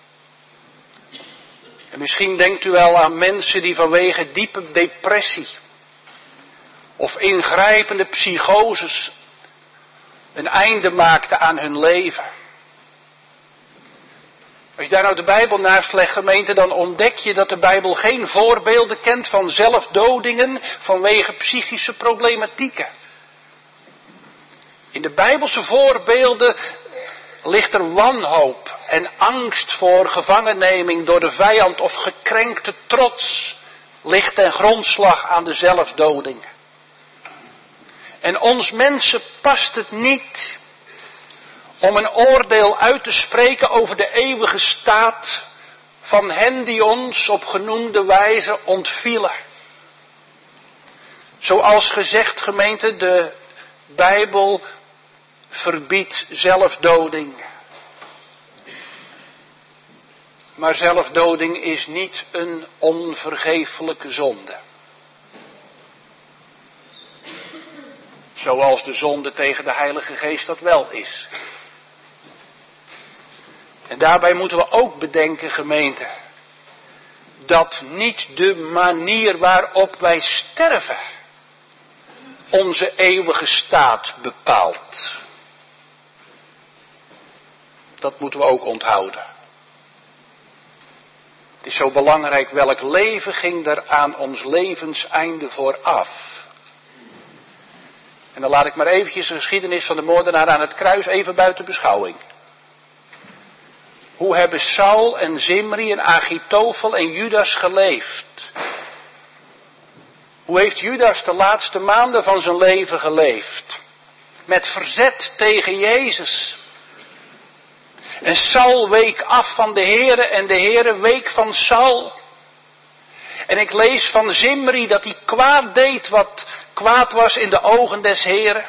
En misschien denkt u wel aan mensen die vanwege diepe depressie of ingrijpende psychoses een einde maakten aan hun leven. Als je daar nou de Bijbel naast legt, gemeente, dan ontdek je dat de Bijbel geen voorbeelden kent van zelfdodingen vanwege psychische problematieken. In de Bijbelse voorbeelden ligt er wanhoop en angst voor gevangenneming door de vijand of gekrenkte trots ligt ten grondslag aan de zelfdoding. En ons mensen past het niet om een oordeel uit te spreken over de eeuwige staat van hen die ons op genoemde wijze ontvielen. Zoals gezegd, gemeente, de Bijbel verbiedt zelfdoding. Maar zelfdoding is niet een onvergeeflijke zonde. Zoals de zonde tegen de Heilige Geest dat wel is. En daarbij moeten we ook bedenken, gemeente, dat niet de manier waarop wij sterven onze eeuwige staat bepaalt. Dat moeten we ook onthouden. Het is zo belangrijk, welk leven ging er aan ons levenseinde vooraf? En dan laat ik maar eventjes de geschiedenis van de moordenaar aan het kruis even buiten beschouwing. Hoe hebben Saul en Zimri en Achitofel en Judas geleefd? Hoe heeft Judas de laatste maanden van zijn leven geleefd? Met verzet tegen Jezus. En Saul week af van de Heere en de Heere week van Saul. En ik lees van Zimri dat hij kwaad deed wat kwaad was in de ogen des Heeren.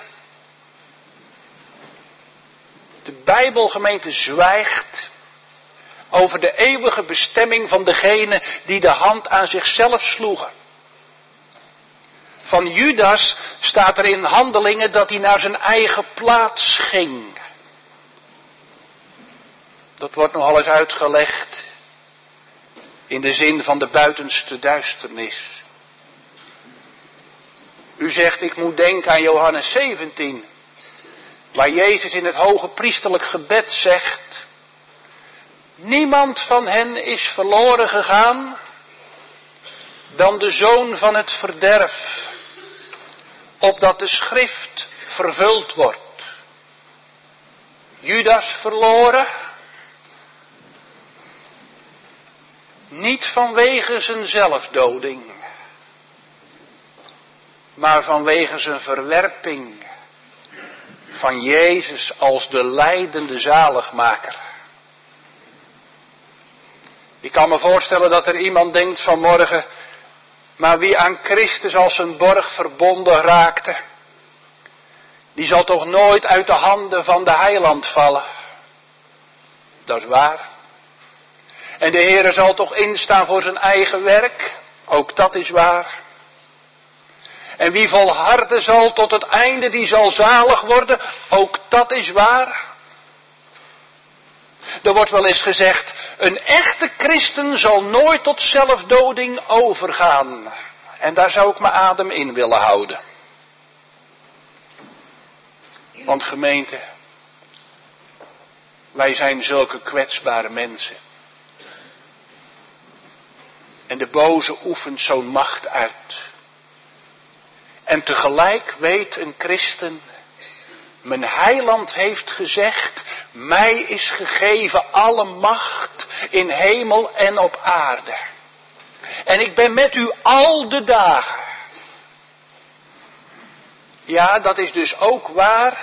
De Bijbelgemeente zwijgt over de eeuwige bestemming van degene die de hand aan zichzelf sloegen. Van Judas staat er in Handelingen dat hij naar zijn eigen plaats ging. Dat wordt nogal eens uitgelegd in de zin van de buitenste duisternis. U zegt, ik moet denken aan Johannes zeventien, waar Jezus in het hoge priesterlijk gebed zegt, niemand van hen is verloren gegaan dan de zoon van het verderf, opdat de schrift vervuld wordt. Judas verloren, niet vanwege zijn zelfdoding, maar vanwege zijn verwerping van Jezus als de lijdende zaligmaker. Ik kan me voorstellen dat er iemand denkt vanmorgen, maar wie aan Christus als zijn borg verbonden raakte, die zal toch nooit uit de handen van de heiland vallen. Dat is waar. En de Heere zal toch instaan voor zijn eigen werk, ook dat is waar. En wie volharden zal tot het einde, die zal zalig worden, ook dat is waar. Er wordt wel eens gezegd, een echte christen zal nooit tot zelfdoding overgaan. En daar zou ik mijn adem in willen houden. Want gemeente, wij zijn zulke kwetsbare mensen. En de boze oefent zo'n macht uit. En tegelijk weet een christen, mijn heiland heeft gezegd, mij is gegeven alle macht in hemel en op aarde. En ik ben met u al de dagen. Ja, dat is dus ook waar.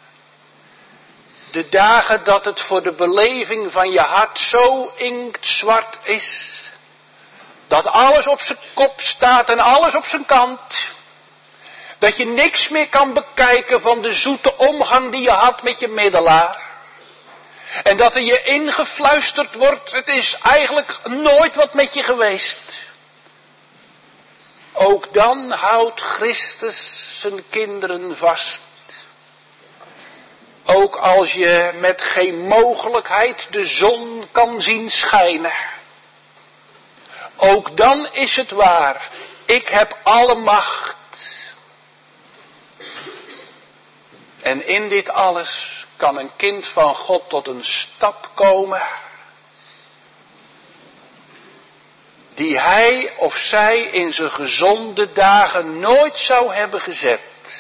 De dagen dat het voor de beleving van je hart zo inktzwart is, dat alles op zijn kop staat en alles op zijn kant. Dat je niks meer kan bekijken van de zoete omgang die je had met je middelaar. En dat er je ingefluisterd wordt, het is eigenlijk nooit wat met je geweest. Ook dan houdt Christus zijn kinderen vast. Ook als je met geen mogelijkheid de zon kan zien schijnen. Ook dan is het waar, ik heb alle macht. En in dit alles kan een kind van God tot een stap komen die hij of zij in zijn gezonde dagen nooit zou hebben gezet.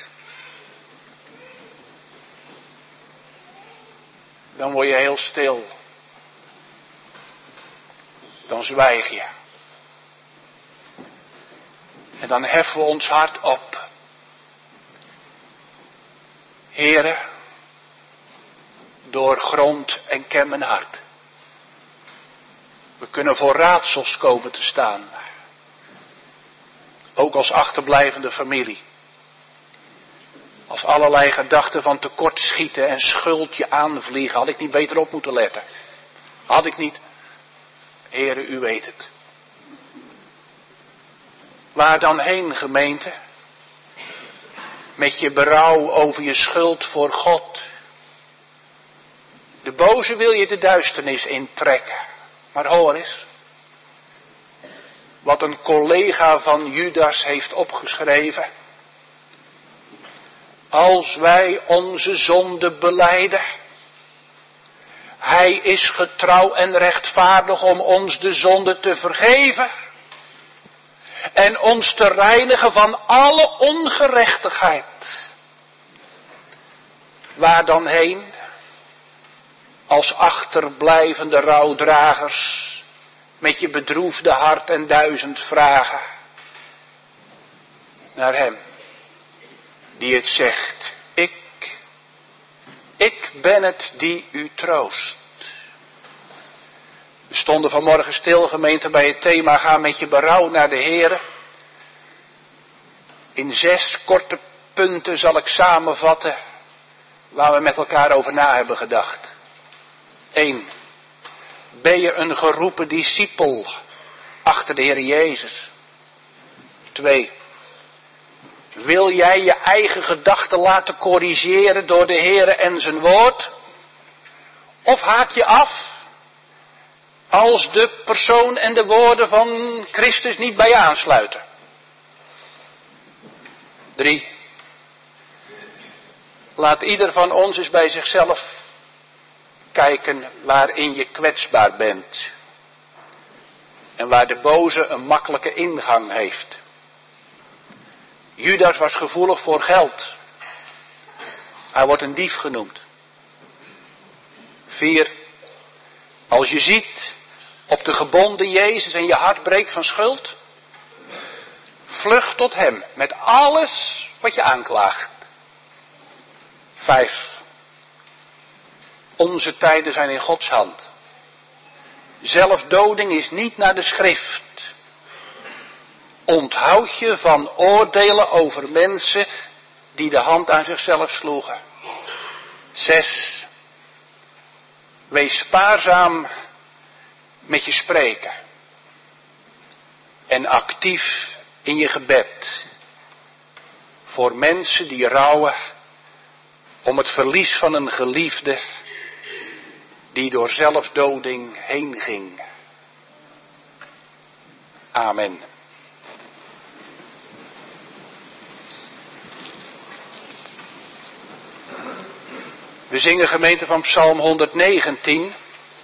Dan word je heel stil. Dan zwijg je. En dan heffen we ons hart op. Heere, doorgrond en ken mijn hart. We kunnen voor raadsels komen te staan. Ook als achterblijvende familie. Als allerlei gedachten van tekortschieten en schuld je aanvliegen. Had ik niet beter op moeten letten? Had ik niet? Heere, u weet het. Waar dan heen, gemeente? met je berouw over je schuld voor God. De boze wil je de duisternis intrekken. Maar hoor eens. Wat een collega van Judas heeft opgeschreven. Als wij onze zonde belijden. Hij is getrouw en rechtvaardig om ons de zonde te vergeven. En ons te reinigen van alle ongerechtigheid. Waar dan heen? Als achterblijvende rouwdragers. Met je bedroefde hart en duizend vragen. Naar hem. Die het zegt. Ik. Ik ben het die u troost. We stonden vanmorgen stil, gemeente, bij het thema ga met je berouw naar de Heere. In zes korte punten zal ik samenvatten waar we met elkaar over na hebben gedacht. Eén. Ben je een geroepen discipel achter de Heer Jezus? Twee. Wil jij je eigen gedachten laten corrigeren door de Heer en zijn woord? Of haak je af als de persoon en de woorden van Christus niet bij je aansluiten? Drie. Laat ieder van ons eens bij zichzelf kijken waarin je kwetsbaar bent. En waar de boze een makkelijke ingang heeft. Judas was gevoelig voor geld. Hij wordt een dief genoemd. Vier. Als je ziet op de gebonden Jezus en je hart breekt van schuld. Vlucht tot hem met alles wat je aanklaagt. Vijf. Onze tijden zijn in Gods hand. Zelfdoding is niet naar de schrift. Onthoud je van oordelen over mensen die de hand aan zichzelf sloegen. Zes. Wees spaarzaam met je spreken. En actief in je gebed. Voor mensen die rouwen om het verlies van een geliefde die door zelfdoding heen ging. Amen. We zingen, gemeente, van Psalm honderdnegentien.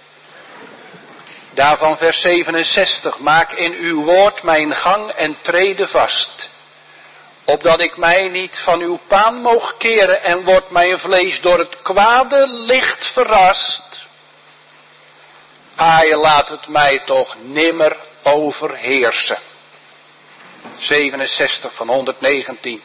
Daarvan vers zevenenzestig. Maak in uw woord mijn gang en trede vast. Opdat ik mij niet van uw paan moog keren en wordt mijn vlees door het kwade licht verrast. Aaie, laat het mij toch nimmer overheersen. zevenenzestig van honderdnegentien.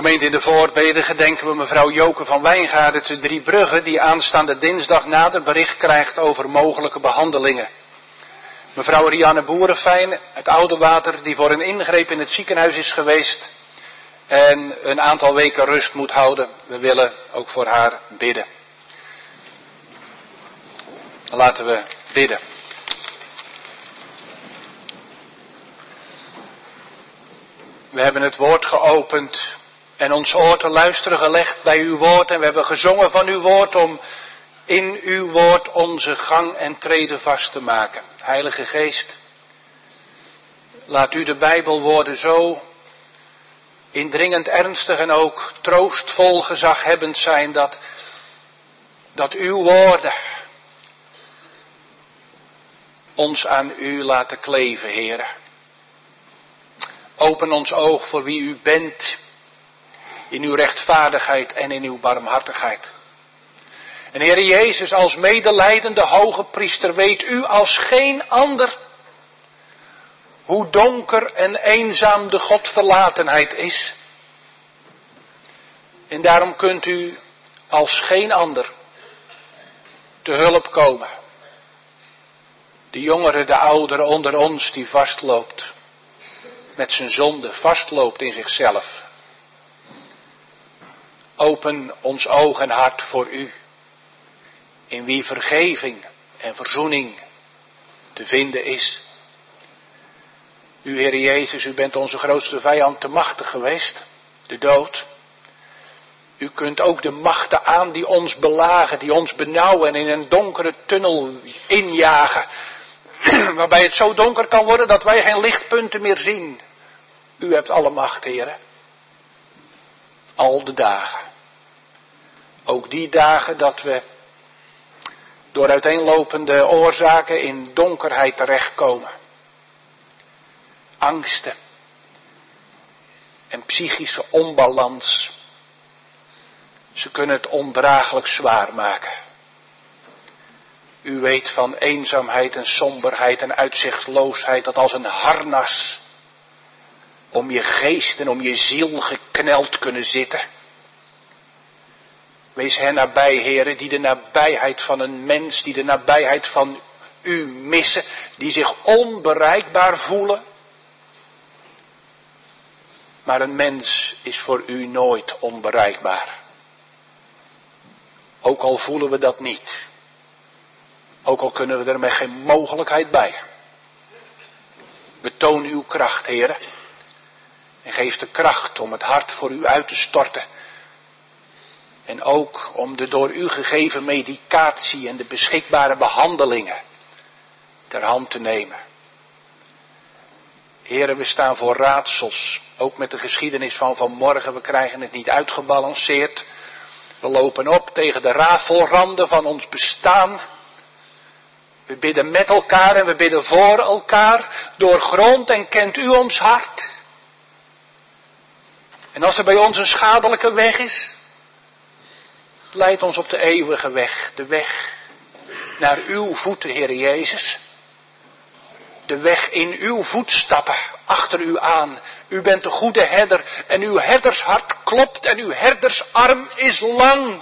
Gemeente in de voorbeden gedenken we mevrouw Joke van Wijngaarden te Driebrugge, die aanstaande dinsdag nader bericht krijgt over mogelijke behandelingen. Mevrouw Rianne Boerenfijn uit Oudewater, die voor een ingreep in het ziekenhuis is geweest en een aantal weken rust moet houden. We willen ook voor haar bidden. Laten we bidden. We hebben het woord geopend en ons oor te luisteren gelegd bij uw woord. En we hebben gezongen van uw woord om in uw woord onze gang en treden vast te maken. Heilige Geest, laat u de Bijbelwoorden zo indringend ernstig en ook troostvol gezaghebbend zijn dat, dat uw woorden ons aan u laten kleven, Heere. Open ons oog voor wie u bent, in uw rechtvaardigheid en in uw barmhartigheid. En Heere Jezus, als medelijdende hoge priester weet u als geen ander hoe donker en eenzaam de Godverlatenheid is. En daarom kunt u als geen ander te hulp komen. De jongere, de oudere onder ons die vastloopt met zijn zonde, vastloopt in zichzelf. Open ons oog en hart voor u, in wie vergeving en verzoening te vinden is. U, Heer Jezus, u bent onze grootste vijand te machtig geweest, de dood. U kunt ook de machten aan die ons belagen, die ons benauwen en in een donkere tunnel injagen, waarbij het zo donker kan worden dat wij geen lichtpunten meer zien. U hebt alle macht, Heer. Al de dagen. Ook die dagen dat we door uiteenlopende oorzaken in donkerheid terechtkomen. Angsten en psychische onbalans. Ze kunnen het ondraaglijk zwaar maken. U weet van eenzaamheid en somberheid en uitzichtloosheid dat als een harnas om je geest en om je ziel gekneld kunnen zitten. Wees hen nabij, heren, die de nabijheid van een mens, die de nabijheid van u missen, die zich onbereikbaar voelen. Maar een mens is voor u nooit onbereikbaar. Ook al voelen we dat niet. Ook al kunnen we er met geen mogelijkheid bij. Betoon uw kracht, heren. En geef de kracht om het hart voor u uit te storten. En ook om de door u gegeven medicatie en de beschikbare behandelingen ter hand te nemen. Heren, we staan voor raadsels. Ook met de geschiedenis van vanmorgen. We krijgen het niet uitgebalanceerd. We lopen op tegen de rafelranden van ons bestaan. We bidden met elkaar en we bidden voor elkaar. Doorgrond en kent u ons hart. En als er bij ons een schadelijke weg is, leid ons op de eeuwige weg. De weg naar uw voeten, Heer Jezus. De weg in uw voetstappen, achter u aan. U bent de goede herder en uw herdershart klopt en uw herdersarm is lang.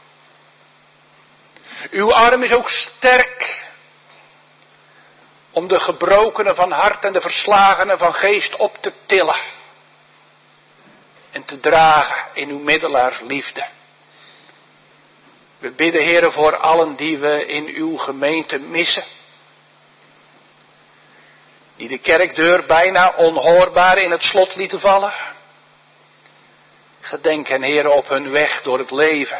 Uw arm is ook sterk om de gebrokenen van hart en de verslagenen van geest op te tillen. En te dragen in uw middelaarsliefde. We bidden, Heere, voor allen die we in uw gemeente missen. Die de kerkdeur bijna onhoorbaar in het slot lieten vallen. Gedenk hen, Heere, op hun weg door het leven.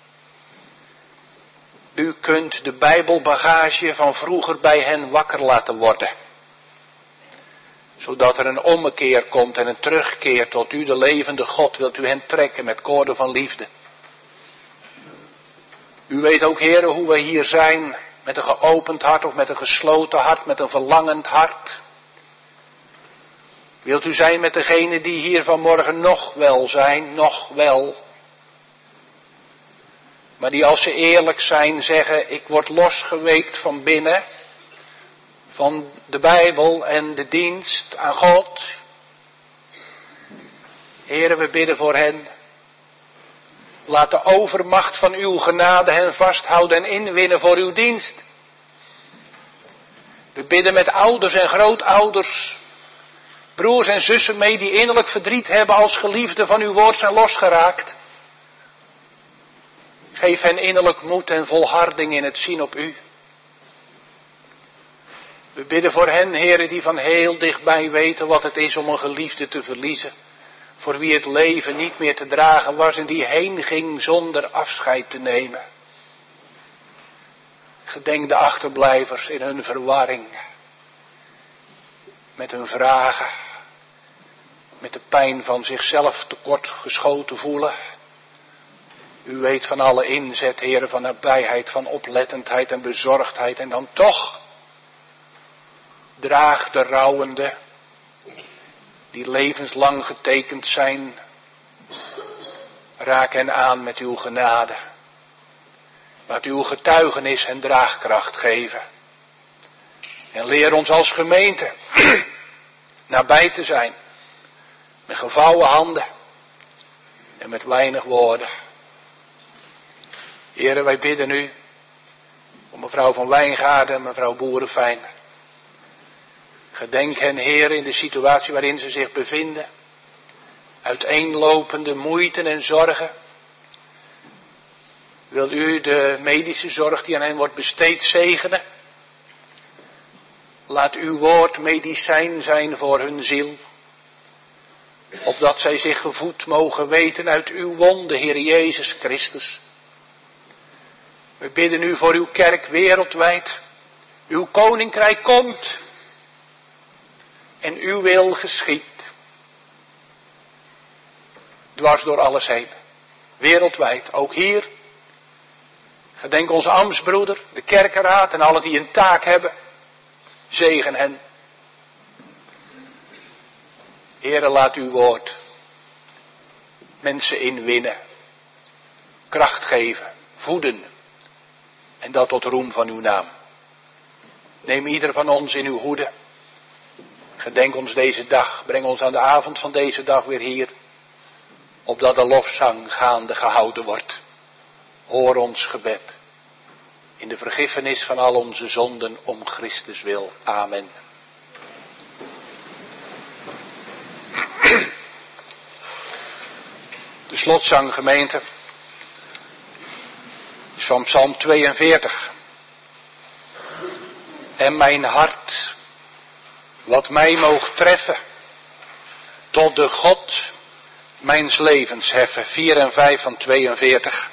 U kunt de Bijbelbagage van vroeger bij hen wakker laten worden. Zodat er een ommekeer komt en een terugkeer tot u, de levende God, wilt u hen trekken met koorden van liefde. U weet ook, Heere, hoe we hier zijn, met een geopend hart of met een gesloten hart, met een verlangend hart. Wilt u zijn met degenen die hier vanmorgen nog wel zijn, nog wel. Maar die als ze eerlijk zijn zeggen, ik word losgeweekt van binnen, van de Bijbel en de dienst aan God. Heere, we bidden voor hen. Laat de overmacht van uw genade hen vasthouden en inwinnen voor uw dienst. We bidden met ouders en grootouders, broers en zussen mee die innerlijk verdriet hebben als geliefden van uw woord zijn losgeraakt. Geef hen innerlijk moed en volharding in het zien op u. We bidden voor hen, heren, die van heel dichtbij weten wat het is om een geliefde te verliezen. Voor wie het leven niet meer te dragen was en die heen ging zonder afscheid te nemen. Gedenk de achterblijvers in hun verwarring. Met hun vragen. Met de pijn van zichzelf tekort geschoten voelen. U weet van alle inzet, heren, van nabijheid, van oplettendheid en bezorgdheid. En dan toch draag de rouwende, die levenslang getekend zijn, raak hen aan met uw genade. Laat uw getuigenis hen draagkracht geven. En leer ons als gemeente nabij te zijn. Met gevouwen handen en met weinig woorden. Heren, wij bidden u om mevrouw van Wijngaarden en mevrouw Boerenfijn. Gedenk hen, Heer, in de situatie waarin ze zich bevinden. Uiteenlopende moeiten en zorgen. Wil u de medische zorg die aan hen wordt besteed zegenen? Laat uw woord medicijn zijn voor hun ziel. Opdat zij zich gevoed mogen weten uit uw wonde, Heer Jezus Christus. We bidden u voor uw kerk wereldwijd. Uw koninkrijk komt. En uw wil geschiet. Dwars door alles heen. Wereldwijd, ook hier. Gedenk onze ambtsbroeder, de kerkenraad en allen die een taak hebben. Zegen hen. Heere, laat uw woord mensen inwinnen. Kracht geven, voeden. En dat tot roem van uw naam. Neem ieder van ons in uw hoede. Gedenk ons deze dag. Breng ons aan de avond van deze dag weer hier. Opdat de lofzang gaande gehouden wordt. Hoor ons gebed. In de vergiffenis van al onze zonden om Christus wil. Amen. De slotzang, gemeente, is van Psalm tweeënveertig. En mijn hart, wat mij moogt treffen, tot de God mijns levens heffen. Vier en vijf van tweeënveertig.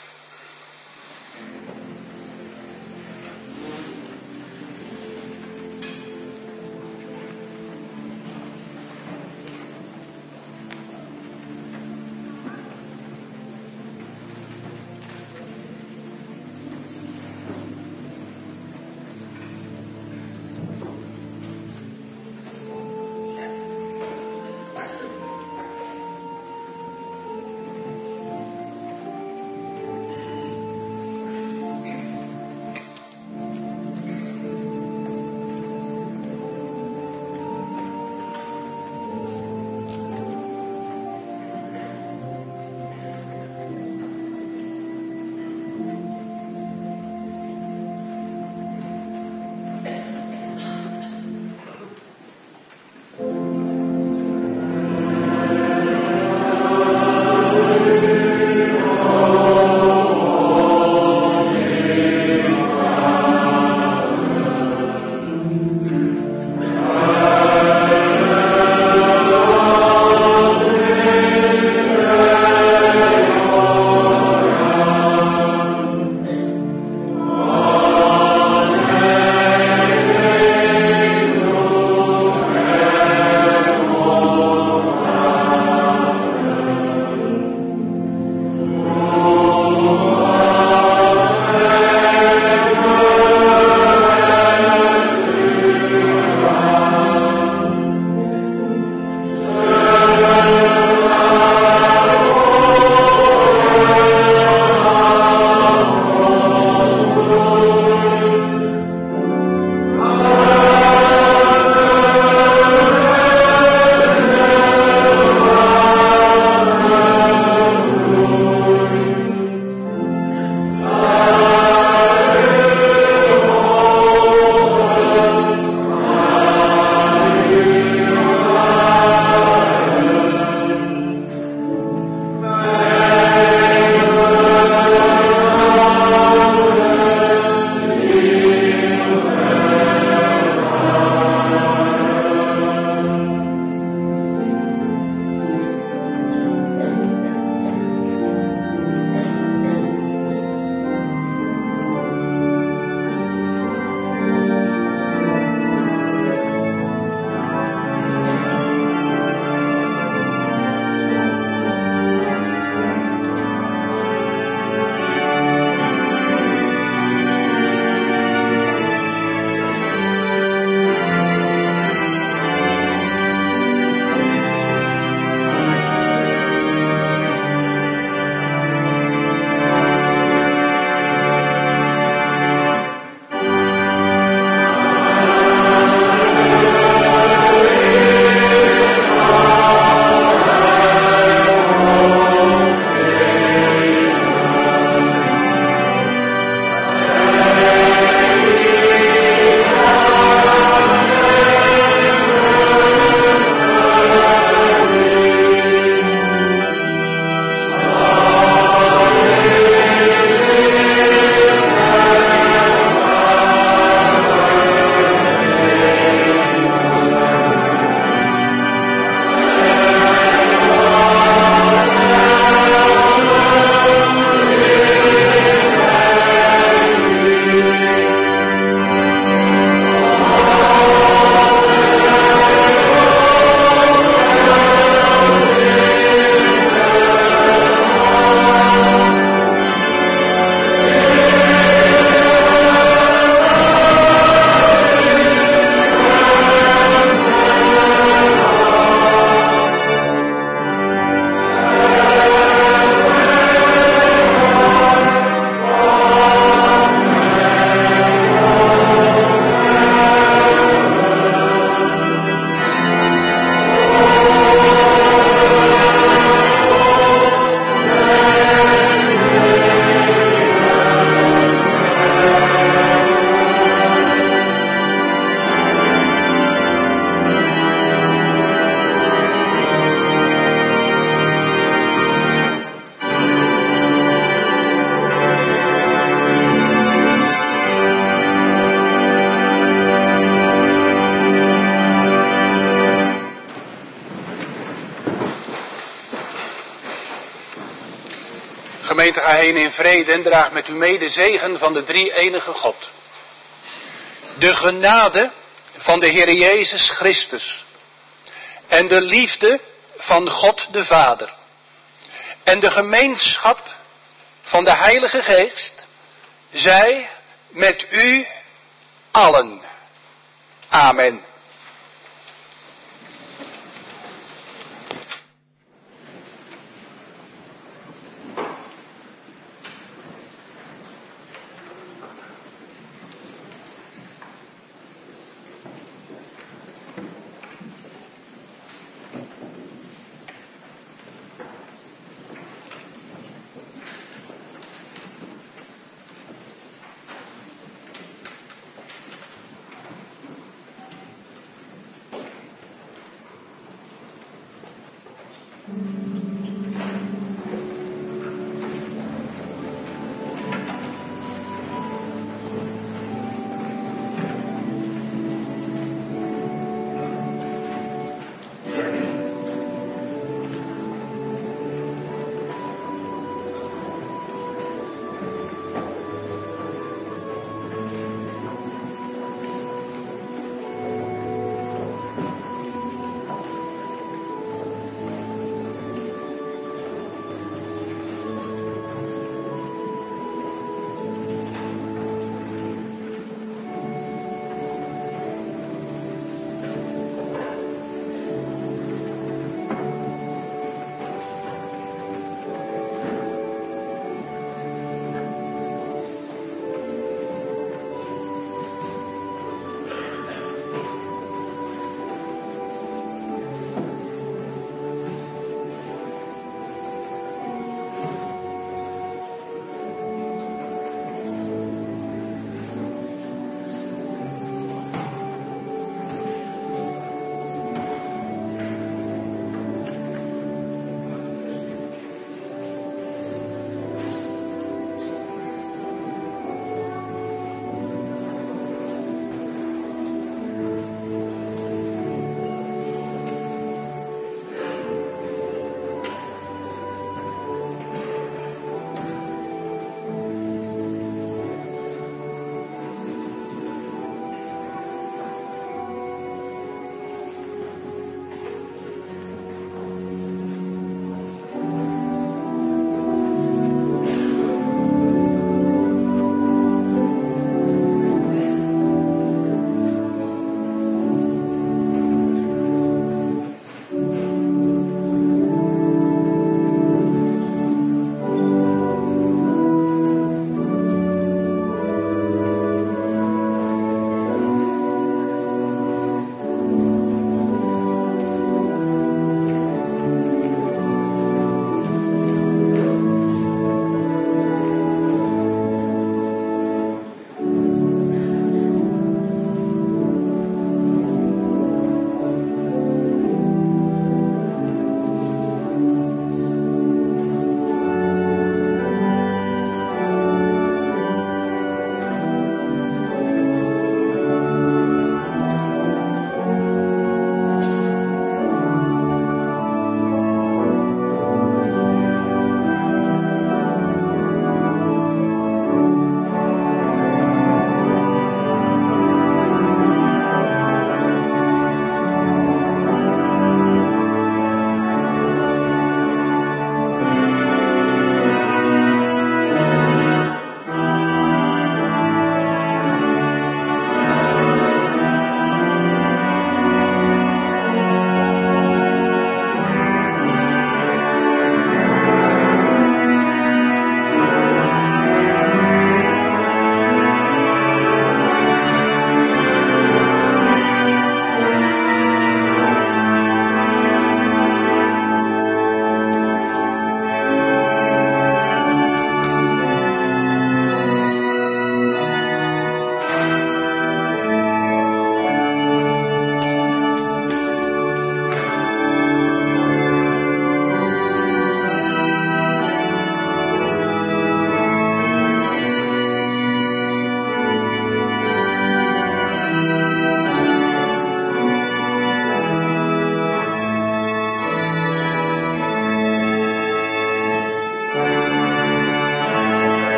Gemeente, ga heen in vrede en draag met u mee de zegen van de drie enige God. De genade van de Heer Jezus Christus en de liefde van God de Vader en de gemeenschap van de Heilige Geest zij met u allen. Amen.